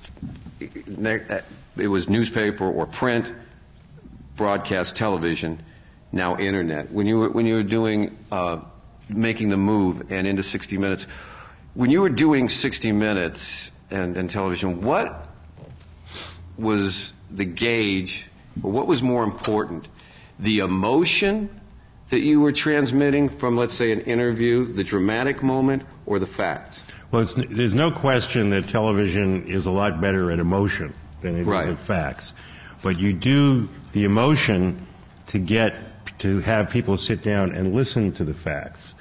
It was newspaper or print, broadcast television. Now internet. When you were when you were doing uh, making the move and into sixty minutes, when you were doing sixty minutes and, and television, what was the gauge, or what was more important? The emotion that you were transmitting from, let's say, an interview, the dramatic moment, or the facts? Well, it's, there's no question that television is a lot better at emotion than it right. is at facts. But you do the emotion to get to have people sit down and listen to the facts.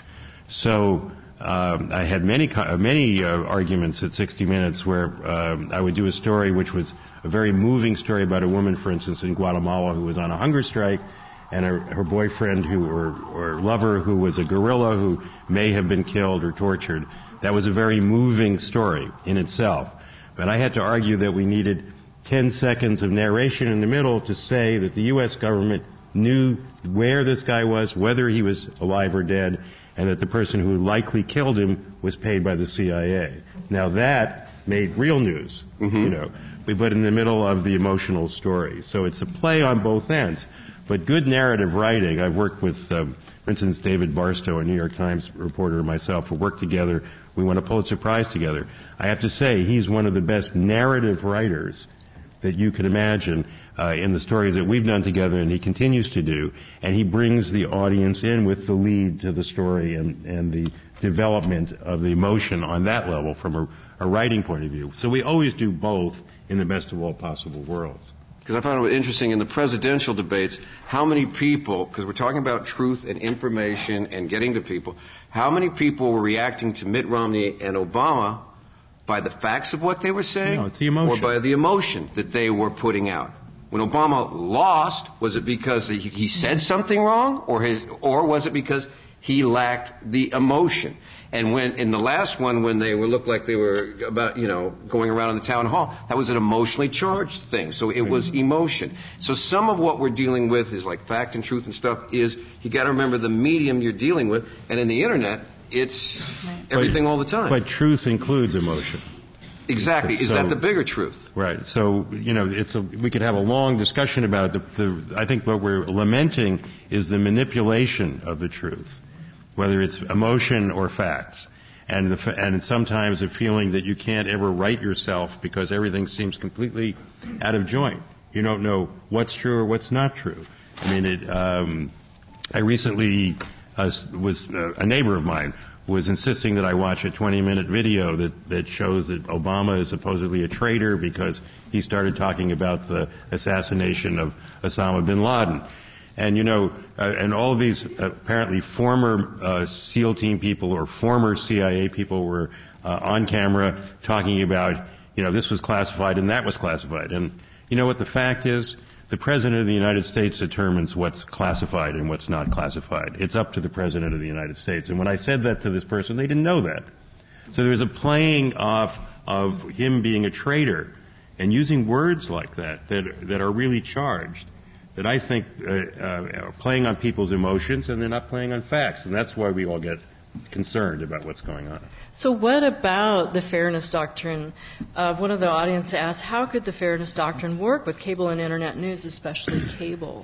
So uh, I had many many uh, arguments at sixty minutes where uh, I would do a story which was a very moving story about a woman, for instance, in Guatemala who was on a hunger strike, and her, her boyfriend who or, or lover who was a guerrilla who may have been killed or tortured. That was a very moving story in itself. But I had to argue that we needed ten seconds of narration in the middle to say that the U S government knew where this guy was, whether he was alive or dead, and that the person who likely killed him was paid by the C I A. Now that made real news, mm-hmm. you know, but in the middle of the emotional story. So it's a play on both ends. But good narrative writing, I've worked with, um, for instance, David Barstow, a New York Times reporter, and myself, we worked together. We won a Pulitzer Prize together. I have to say, he's one of the best narrative writers that you can imagine uh, in the stories that we've done together, and he continues to do. And he brings the audience in with the lead to the story and, and the development of the emotion on that level from a, a writing point of view. So we always do both in the best of all possible worlds. Because I found it interesting in the presidential debates, how many people, because we're talking about truth and information and getting to people, how many people were reacting to Mitt Romney and Obama by the facts of what they were saying? No, it's the emotion. Or by the emotion that they were putting out? When Obama lost, was it because he, he said something wrong, or his, or was it because he lacked the emotion? And when, in the last one, when they were, looked like they were about, you know, going around in the town hall, that was an emotionally charged thing. So it was emotion. So some of what we're dealing with is like fact and truth and stuff is, you gotta remember the medium you're dealing with. And in the internet, it's everything but, all the time. But truth includes emotion. Exactly. Is so, that the bigger truth? Right. So, you know, it's a, we could have a long discussion about it. The, the, I think what we're lamenting is the manipulation of the truth, whether it's emotion or facts. And, the, and sometimes a feeling that you can't ever right yourself because everything seems completely out of joint. You don't know what's true or what's not true. I mean, it, um, I recently uh, was uh, a neighbor of mine was insisting that I watch a twenty minute video that, that shows that Obama is supposedly a traitor because he started talking about the assassination of Osama bin Laden. And, you know, uh, and all of these apparently former uh, SEAL team people or former C I A people were uh, on camera talking about, you know, this was classified and that was classified. And you know what the fact is? The President of the United States determines what's classified and what's not classified. It's up to the President of the United States. And when I said that to this person, they didn't know that. So there was a playing off of him being a traitor and using words like that that, that are really charged, that I think uh, uh, are playing on people's emotions, and they're not playing on facts. And that's why we all get concerned about what's going on. So what about the fairness doctrine? Uh, one of the audience asked, how could the fairness doctrine work with cable and internet news, especially cable?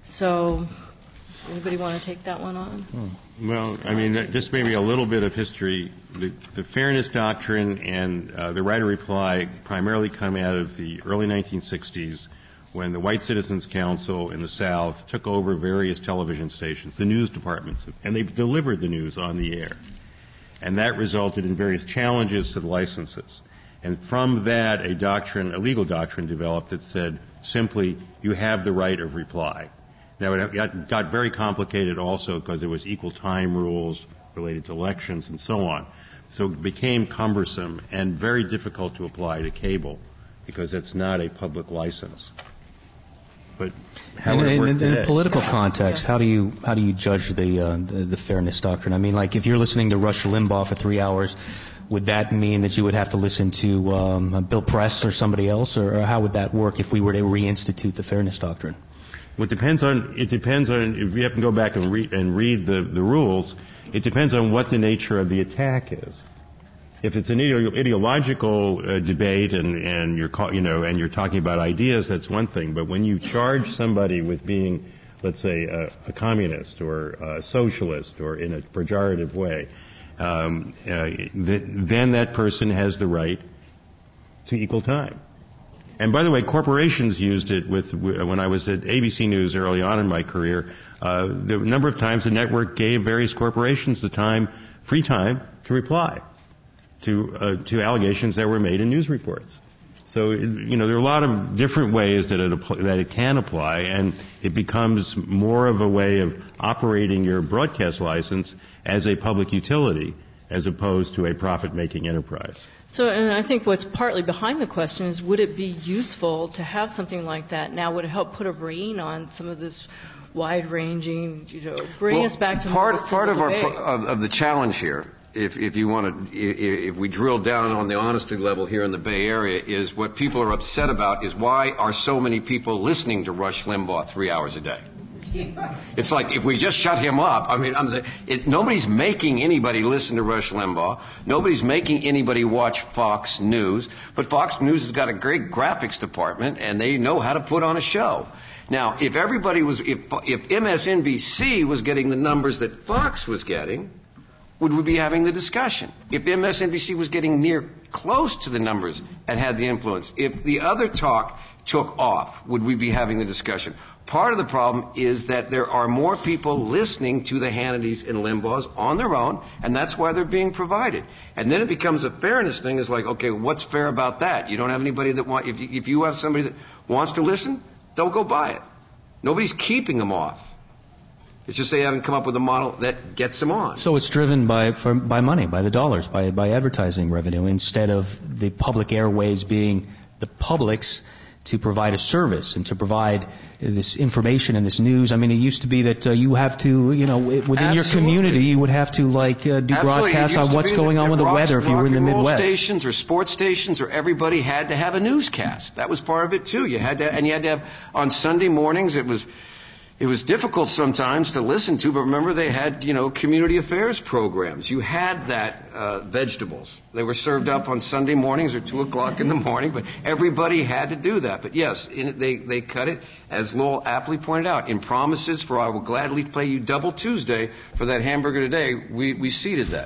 So anybody want to take that one on? Hmm. Well, I mean, just maybe a little bit of history. The, the fairness doctrine and uh, the right of reply primarily come out of the early nineteen sixties, when the White Citizens Council in the South took over various television stations, the news departments, and they delivered the news on the air. And that resulted in various challenges to the licenses. And from that, a doctrine, a legal doctrine developed that said simply, you have the right of reply. Now, it got, got very complicated also because there was equal time rules related to elections and so on. So it became cumbersome and very difficult to apply to cable because it's not a public license. But how would it work in, in, in political context, how do you how do you judge the, uh, the the fairness doctrine? I mean, like if you're listening to Rush Limbaugh for three hours, would that mean that you would have to listen to um, Bill Press or somebody else, or, or how would that work if we were to reinstitute the fairness doctrine? Well, it depends on it depends on if you have to go back and read and read the the rules. It depends on what the nature of the attack is. If it's an ideological uh, debate and, and you're, you know, and you're talking about ideas, that's one thing. But when you charge somebody with being, let's say, a, a communist or a socialist or in a pejorative way, um, uh, th- then that person has the right to equal time. And by the way, corporations used it with, when I was at A B C News early on in my career, uh, the number of times the network gave various corporations the time, free time, to reply to, uh, to allegations that were made in news reports. So, you know, there are a lot of different ways that it, that it can apply, and it becomes more of a way of operating your broadcast license as a public utility as opposed to a profit-making enterprise. So, and I think what's partly behind the question is, would it be useful to have something like that now? Would it help put a rein on some of this wide-ranging, you know, bring well, us back to part, more part of our debate? of, of the challenge here, if, if you want to, if, if we drill down on the honesty level here in the Bay Area, is what people are upset about is why are so many people listening to Rush Limbaugh three hours a day? It's like if we just shut him up, I mean, I'm saying, it, nobody's making anybody listen to Rush Limbaugh. Nobody's making anybody watch Fox News. But Fox News has got a great graphics department, and they know how to put on a show. Now, if everybody was, if, if M S N B C was getting the numbers that Fox was getting, would we be having the discussion? If M S N B C was getting near close to the numbers and had the influence, if the other talk took off, would we be having the discussion? Part of the problem is that there are more people listening to the Hannitys and Limbaughs on their own, and that's why they're being provided. And then it becomes a fairness thing. It's like, okay, what's fair about that? You don't have anybody that want, if you, if you have somebody that wants to listen, they'll go buy it. Nobody's keeping them off. It's just they haven't come up with a model that gets them on. So it's driven by for, by money, by the dollars, by by advertising revenue, instead of the public airways being the public's to provide a service and to provide this information and this news. I mean, it used to be that uh, you have to, you know, within Absolutely. your community, you would have to like uh, do Absolutely. broadcasts on what's going on with the weather if you were in the Midwest. Stations or sports stations or everybody had to have a newscast. That was part of it too. You had to, and you had to have on Sunday mornings. It was. It was difficult sometimes to listen to, but remember they had, you know, community affairs programs. You had that, uh, vegetables. They were served up on Sunday mornings or two o'clock in the morning, but everybody had to do that. But yes, in it, they, they cut it, as Lowell aptly pointed out, in promises for I will gladly play you double Tuesday for that hamburger today, we, we seeded that.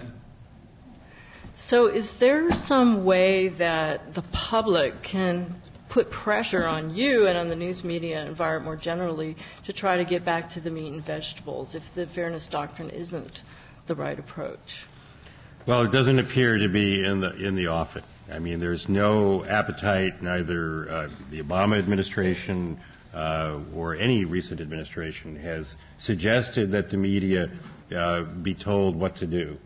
So is there some way that the public can put pressure on you and on the news media environment more generally to try to get back to the meat and vegetables if the fairness doctrine isn't the right approach? Well, it doesn't appear to be in the in the offing. I mean, there's no appetite, neither uh, the Obama administration uh, or any recent administration has suggested that the media uh, be told what to do.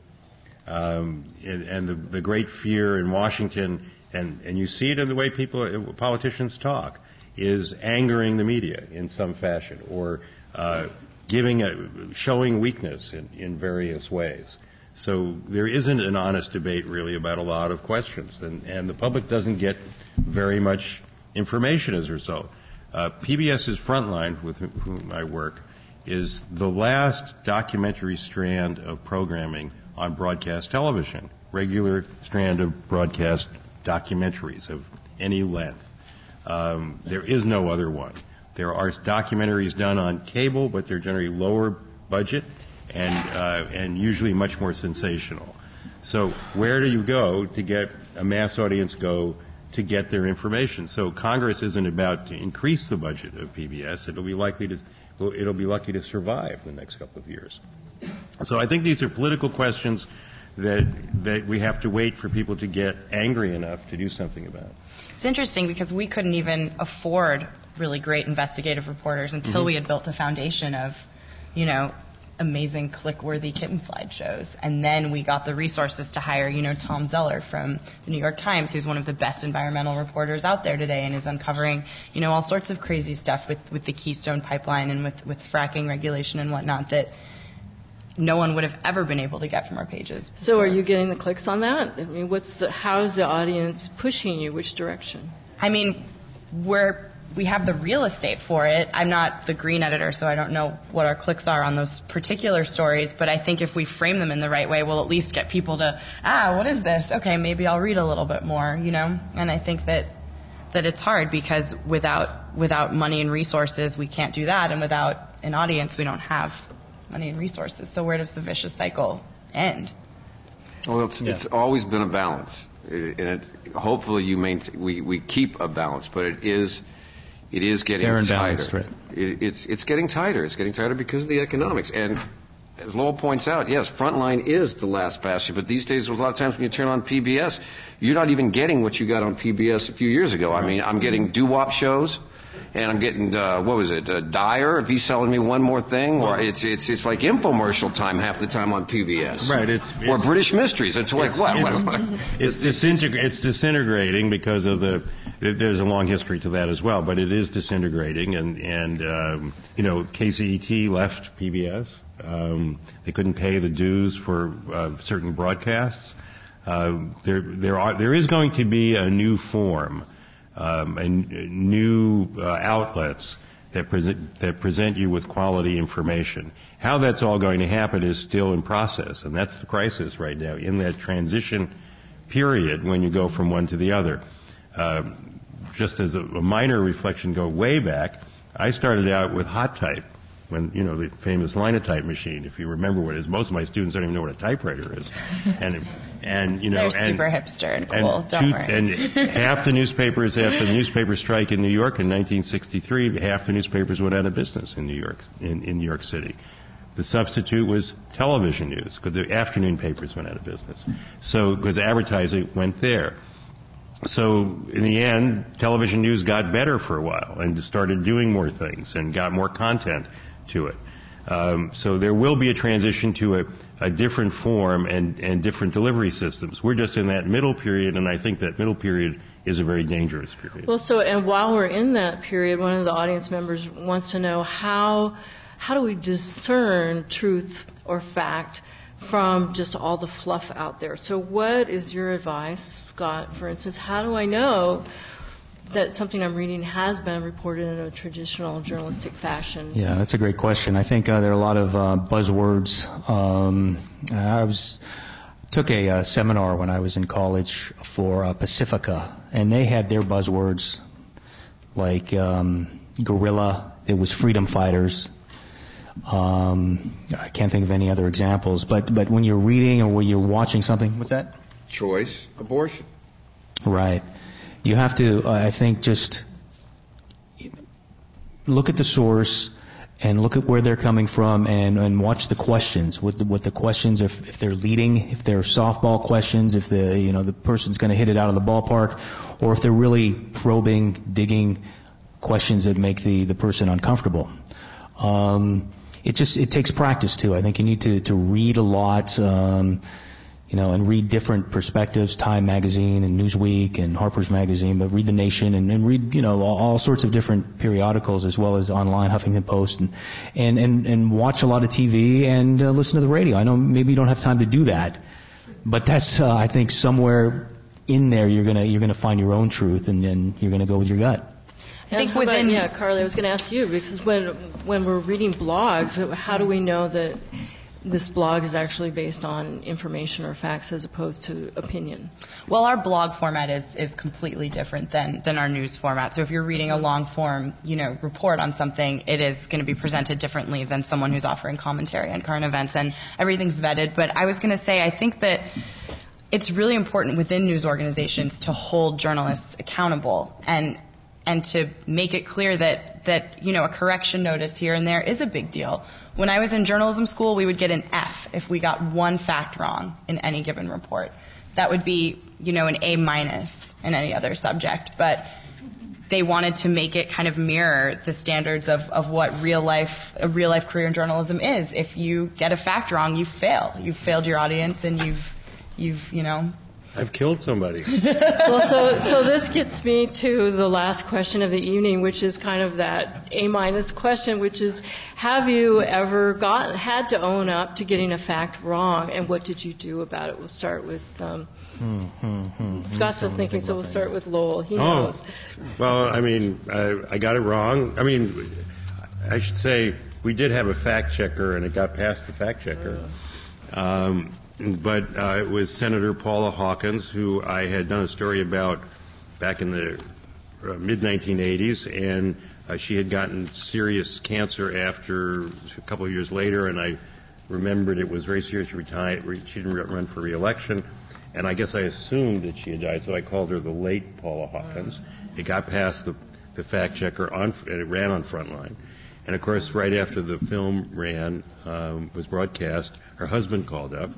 Um, and and the, the great fear in Washington, and, and you see it in the way people, politicians talk, is angering the media in some fashion, or uh, giving a, showing weakness in, in various ways. So there isn't an honest debate really about a lot of questions, and, and the public doesn't get very much information as a result. Uh, PBS's Frontline, with whom I work, is the last documentary strand of programming on broadcast television, regular strand of broadcast documentaries of any length. Um, there is no other one. There are documentaries done on cable, but they're generally lower budget and uh, and usually much more sensational. So where do you go to get a mass audience go to get their information? So Congress isn't about to increase the budget of P B S. It'll be likely to it'll be lucky to survive the next couple of years. So I think these are political questions that that we have to wait for people to get angry enough to do something about. It's interesting because we couldn't even afford really great investigative reporters until mm-hmm. we had built a foundation of, you know, amazing click-worthy kitten slideshows. And then we got the resources to hire, you know, Tom Zeller from the New York Times, who's one of the best environmental reporters out there today and is uncovering, you know, all sorts of crazy stuff with, with the Keystone Pipeline and with, with fracking regulation and whatnot that no one would have ever been able to get from our pages. So are you getting the clicks on that? I mean, what's the, how's the audience pushing you? Which direction? I mean, we're, we have the real estate for it. I'm not the green editor, so I don't know what our clicks are on those particular stories, but I think if we frame them in the right way, we'll at least get people to, ah, what is this? Okay, maybe I'll read a little bit more, you know? And I think that that it's hard because without without money and resources, we can't do that, and without an audience, we don't have money and resources. So where does the vicious cycle end? Well, it's, yeah. it's always been a balance. And it, hopefully you maintain, we, we keep a balance, but it is it is getting Fair and tighter. balanced, right? It, it's it's getting tighter. It's getting tighter because of the economics. And as Lowell points out, yes, Frontline is the last bastion, but these days, a lot of times when you turn on P B S, you're not even getting what you got on P B S a few years ago. I mean, I'm getting doo-wop shows, and I'm getting, uh, what was it, uh, Dyer, if he's selling me one more thing, or it's it's it's like infomercial time half the time on P B S. Right. It's, or it's British Mysteries. It's like, it's, what? It's, what, what? it's, disintegr- it's disintegrating because of the, there's a long history to that as well, but it is disintegrating, and, and um, you know, K C E T left P B S. Um, they couldn't pay the dues for uh, certain broadcasts. Uh, there, there are, there is going to be a new form, um, and new uh, outlets that present that present you with quality information. How that's all going to happen is still in process, and that's the crisis right now in that transition period when you go from one to the other. Uh, just as a, a minor reflection, go way back. I started out with hot type. When, you know, the famous linotype machine, if you remember what it is. Most of my students don't even know what a typewriter is. And, and you know, They're and, super hipster and cool, and don't two, worry. And half the newspapers, after the newspaper strike in New York in nineteen sixty-three, half the newspapers went out of business in New York, in, in New York City. The substitute was television news, because the afternoon papers went out of business. So, because advertising went there. So in the end, television news got better for a while and started doing more things and got more content to it. Um, so there will be a transition to a, a different form and, and different delivery systems. We're just in that middle period, and I think that middle period is a very dangerous period. Well, so, and while we're in that period, one of the audience members wants to know how, how do we discern truth or fact from just all the fluff out there? So what is your advice, Scott, for instance? How do I know that something I'm reading has been reported in a traditional journalistic fashion? Yeah, that's a great question. I think uh, there are a lot of uh, buzzwords. Um, I was took a uh, seminar when I was in college for uh, Pacifica, and they had their buzzwords like um, guerrilla. It was freedom fighters. Um, I can't think of any other examples. But but when you're reading or when you're watching something, what's that? Choice, abortion. Right. You have to, uh, I think, just look at the source and look at where they're coming from, and, and watch the questions. What the, what the questions, if, if they're leading, if they're softball questions, if the you know the person's going to hit it out of the ballpark, or if they're really probing, digging questions that make the, the person uncomfortable. Um, it just it takes practice too. I think you need to to read a lot. Um, You know, and read different perspectives, Time Magazine and Newsweek and Harper's Magazine, but read The Nation and, and read, you know, all, all sorts of different periodicals as well as online, Huffington Post, and and, and, and watch a lot of T V and uh, listen to the radio. I know maybe you don't have time to do that, but that's, uh, I think, somewhere in there you're gonna you're gonna find your own truth, and then you're gonna go with your gut. I think within, about, yeah, Carly, I was going to ask you, because when when we're reading blogs, how do we know that this blog is actually based on information or facts as opposed to opinion? Well, our blog format is, is completely different than, than our news format. So if you're reading a long form, you know, report on something, it is going to be presented differently than someone who's offering commentary on current events, and everything's vetted. But I was going to say, I think that it's really important within news organizations to hold journalists accountable and and to make it clear that, that, you know, a correction notice here and there is a big deal. When I was in journalism school, we would get an F if we got one fact wrong in any given report. That would be, you know, an A minus in any other subject. But they wanted to make it kind of mirror the standards of, of what real life, a real life career in journalism is. If you get a fact wrong, you fail. You've failed your audience, and you've, you've, you know, I've killed somebody. Well, so so this gets me to the last question of the evening, which is kind of that A minus question, which is, have you ever got had to own up to getting a fact wrong, and what did you do about it? We'll start with um, hmm, hmm, hmm. Scott's still thinking, so we'll start with Lowell. He oh, knows. Well, I mean, I, I got it wrong. I mean, I should say we did have a fact checker, and it got past the fact checker. Um, But uh, it was Senator Paula Hawkins, who I had done a story about back in the uh, mid nineteen eighties, and uh, she had gotten serious cancer after a couple of years later, and I remembered it was very serious. She retired. She didn't run for re-election, And I guess I assumed that she had died, so I called her the late Paula Hawkins. It got past the, the fact checker, on, and it ran on Frontline. And of course, right after the film ran, um, was broadcast, her husband called up,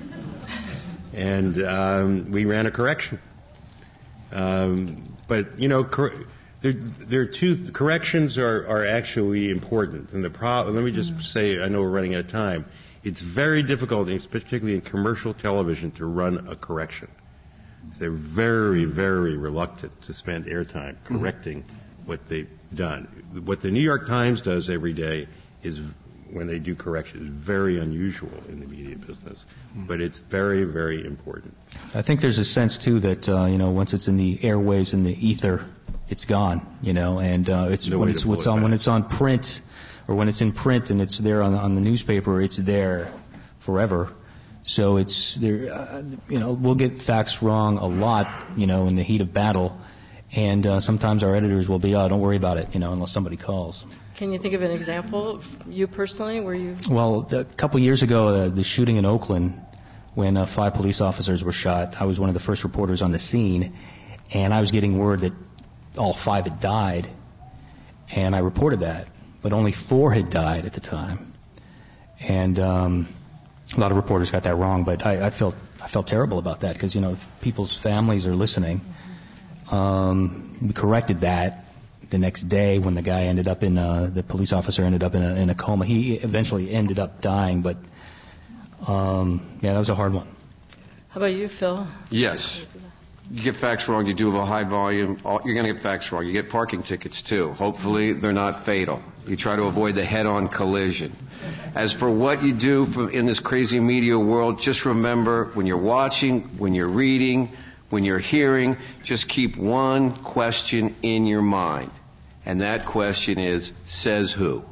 and um, we ran a correction. Um, but you know, cor- there, there are two corrections are, are actually important. And the pro- let me just say, I know we're running out of time. It's very difficult, particularly in commercial television, to run a correction. They're very, very reluctant to spend airtime correcting what they've done. What the New York Times does every day is, when they do corrections, very unusual in the media business, but it's very, very important. I think there's a sense too that uh, you know, once it's in the airwaves, in the ether, it's gone. You know, and uh, it's No when way it's to pull what's it on back. when it's on print, or when it's in print and it's there on, on the newspaper, it's there forever. So it's there. Uh, you know, we'll get facts wrong a lot. You know, in the heat of battle. And uh, sometimes our editors will be, oh, don't worry about it, you know, unless somebody calls. Can you think of an example, you personally, where you... Well, a couple years ago, uh, the shooting in Oakland, when uh, five police officers were shot, I was one of the first reporters on the scene, and I was getting word that all five had died, and I reported that, but only four had died at the time. And um, a lot of reporters got that wrong, but I, I felt I felt terrible about that, because, you know, people's families are listening. Um, we corrected that the next day when the guy ended up in, uh, the police officer ended up in a, in a coma. He eventually ended up dying, but, um, yeah, that was a hard one. How about you, Phil? Yes. You get facts wrong, you do a high volume, all, you're going to get facts wrong. You get parking tickets, too. Hopefully they're not fatal. You try to avoid the head-on collision. As for what you do from, in this crazy media world, just remember, when you're watching, when you're reading, when you're hearing, just keep one question in your mind. And that question is, says who?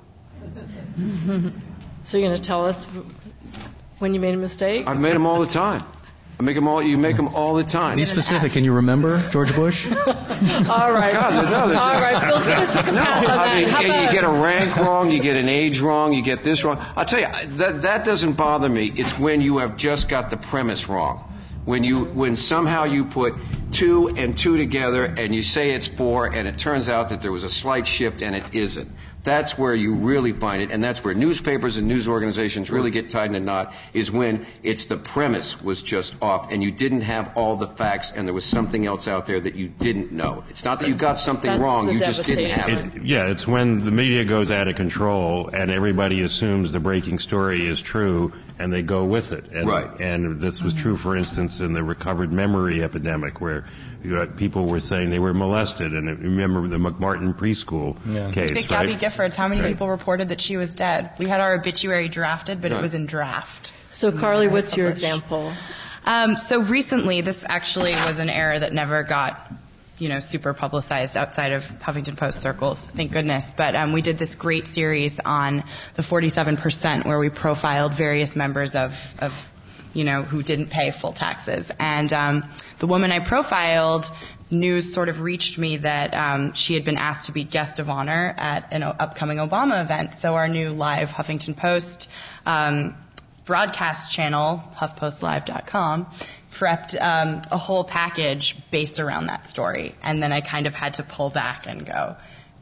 So you're going to tell us when you made a mistake? I've made them all the time. I make them all, you make them all the time. Be specific. Can you remember George Bush? All right. God, no, All there's just- right. Phil's going to take a No, pass on I that. mean, How you about- get a rank wrong, you get an age wrong, you get this wrong. I'll tell you, that, that doesn't bother me. It's when you have just got the premise wrong. When you, when somehow you put two and two together and you say it's four and it turns out that there was a slight shift and it isn't. That's where you really find it, and that's where newspapers and news organizations really get tied in a knot, is when it's the premise was just off and you didn't have all the facts and there was something else out there that you didn't know. It's not that you got something That's wrong, the you just didn't devastating have part. it. It, yeah, it's when the media goes out of control and everybody assumes the breaking story is true and they go with it. And, Right. And this was true, for instance, in the recovered memory epidemic, where you know, people were saying they were molested. And remember the McMartin preschool Yeah. case, Like right? Gabby Giffords, how many Right. people reported that she was dead? We had our obituary drafted, but Right. it was in draft. So, Carly, what's your Published. example? Um, so recently, this actually was an error that never got, you know, super publicized outside of Huffington Post circles, thank goodness. But um, we did this great series on the forty-seven percent where we profiled various members of, of you know, who didn't pay full taxes. And um, the woman I profiled, news sort of reached me that um, she had been asked to be guest of honor at an o- upcoming Obama event. So our new live Huffington Post um, broadcast channel, huff post live dot com, prepped um, a whole package based around that story. And then I kind of had to pull back and go.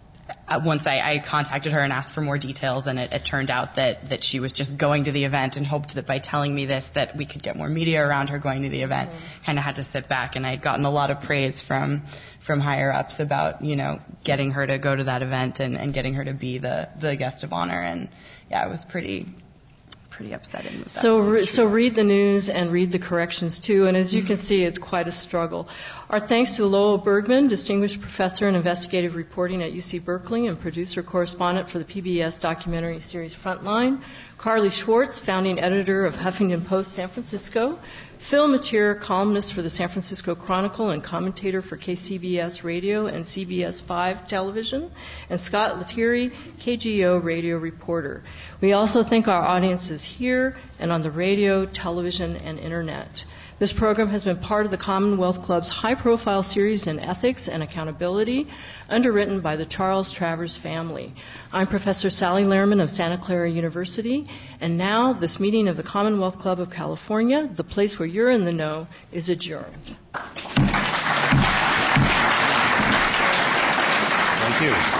Uh, once I, I contacted her and asked for more details, and it, it turned out that, that she was just going to the event and hoped that by telling me this that we could get more media around her going to the event. Mm-hmm. Kind of had to sit back, and I had gotten a lot of praise from from higher ups about, you know, getting her to go to that event and, and getting her to be the, the guest of honor. And yeah, it was pretty pretty upsetting. That So, that re- wasn't so true. read the news and read the corrections too. And as you can see, it's quite a struggle. Our thanks to Lowell Bergman, Distinguished Professor in Investigative Reporting at U C Berkeley and producer correspondent for the P B S documentary series Frontline. Carly Schwartz, founding editor of Huffington Post San Francisco. Phil Matier, columnist for the San Francisco Chronicle and commentator for K C B S Radio and C B S five Television. And Scott Lettieri, K G O radio reporter. We also thank our audiences here and on the radio, television, and internet. This program has been part of the Commonwealth Club's high-profile series in ethics and accountability, underwritten by the Charles Travers family. I'm Professor Sally Lehrman of Santa Clara University, and now this meeting of the Commonwealth Club of California, the place where you're in the know, is adjourned. Thank you.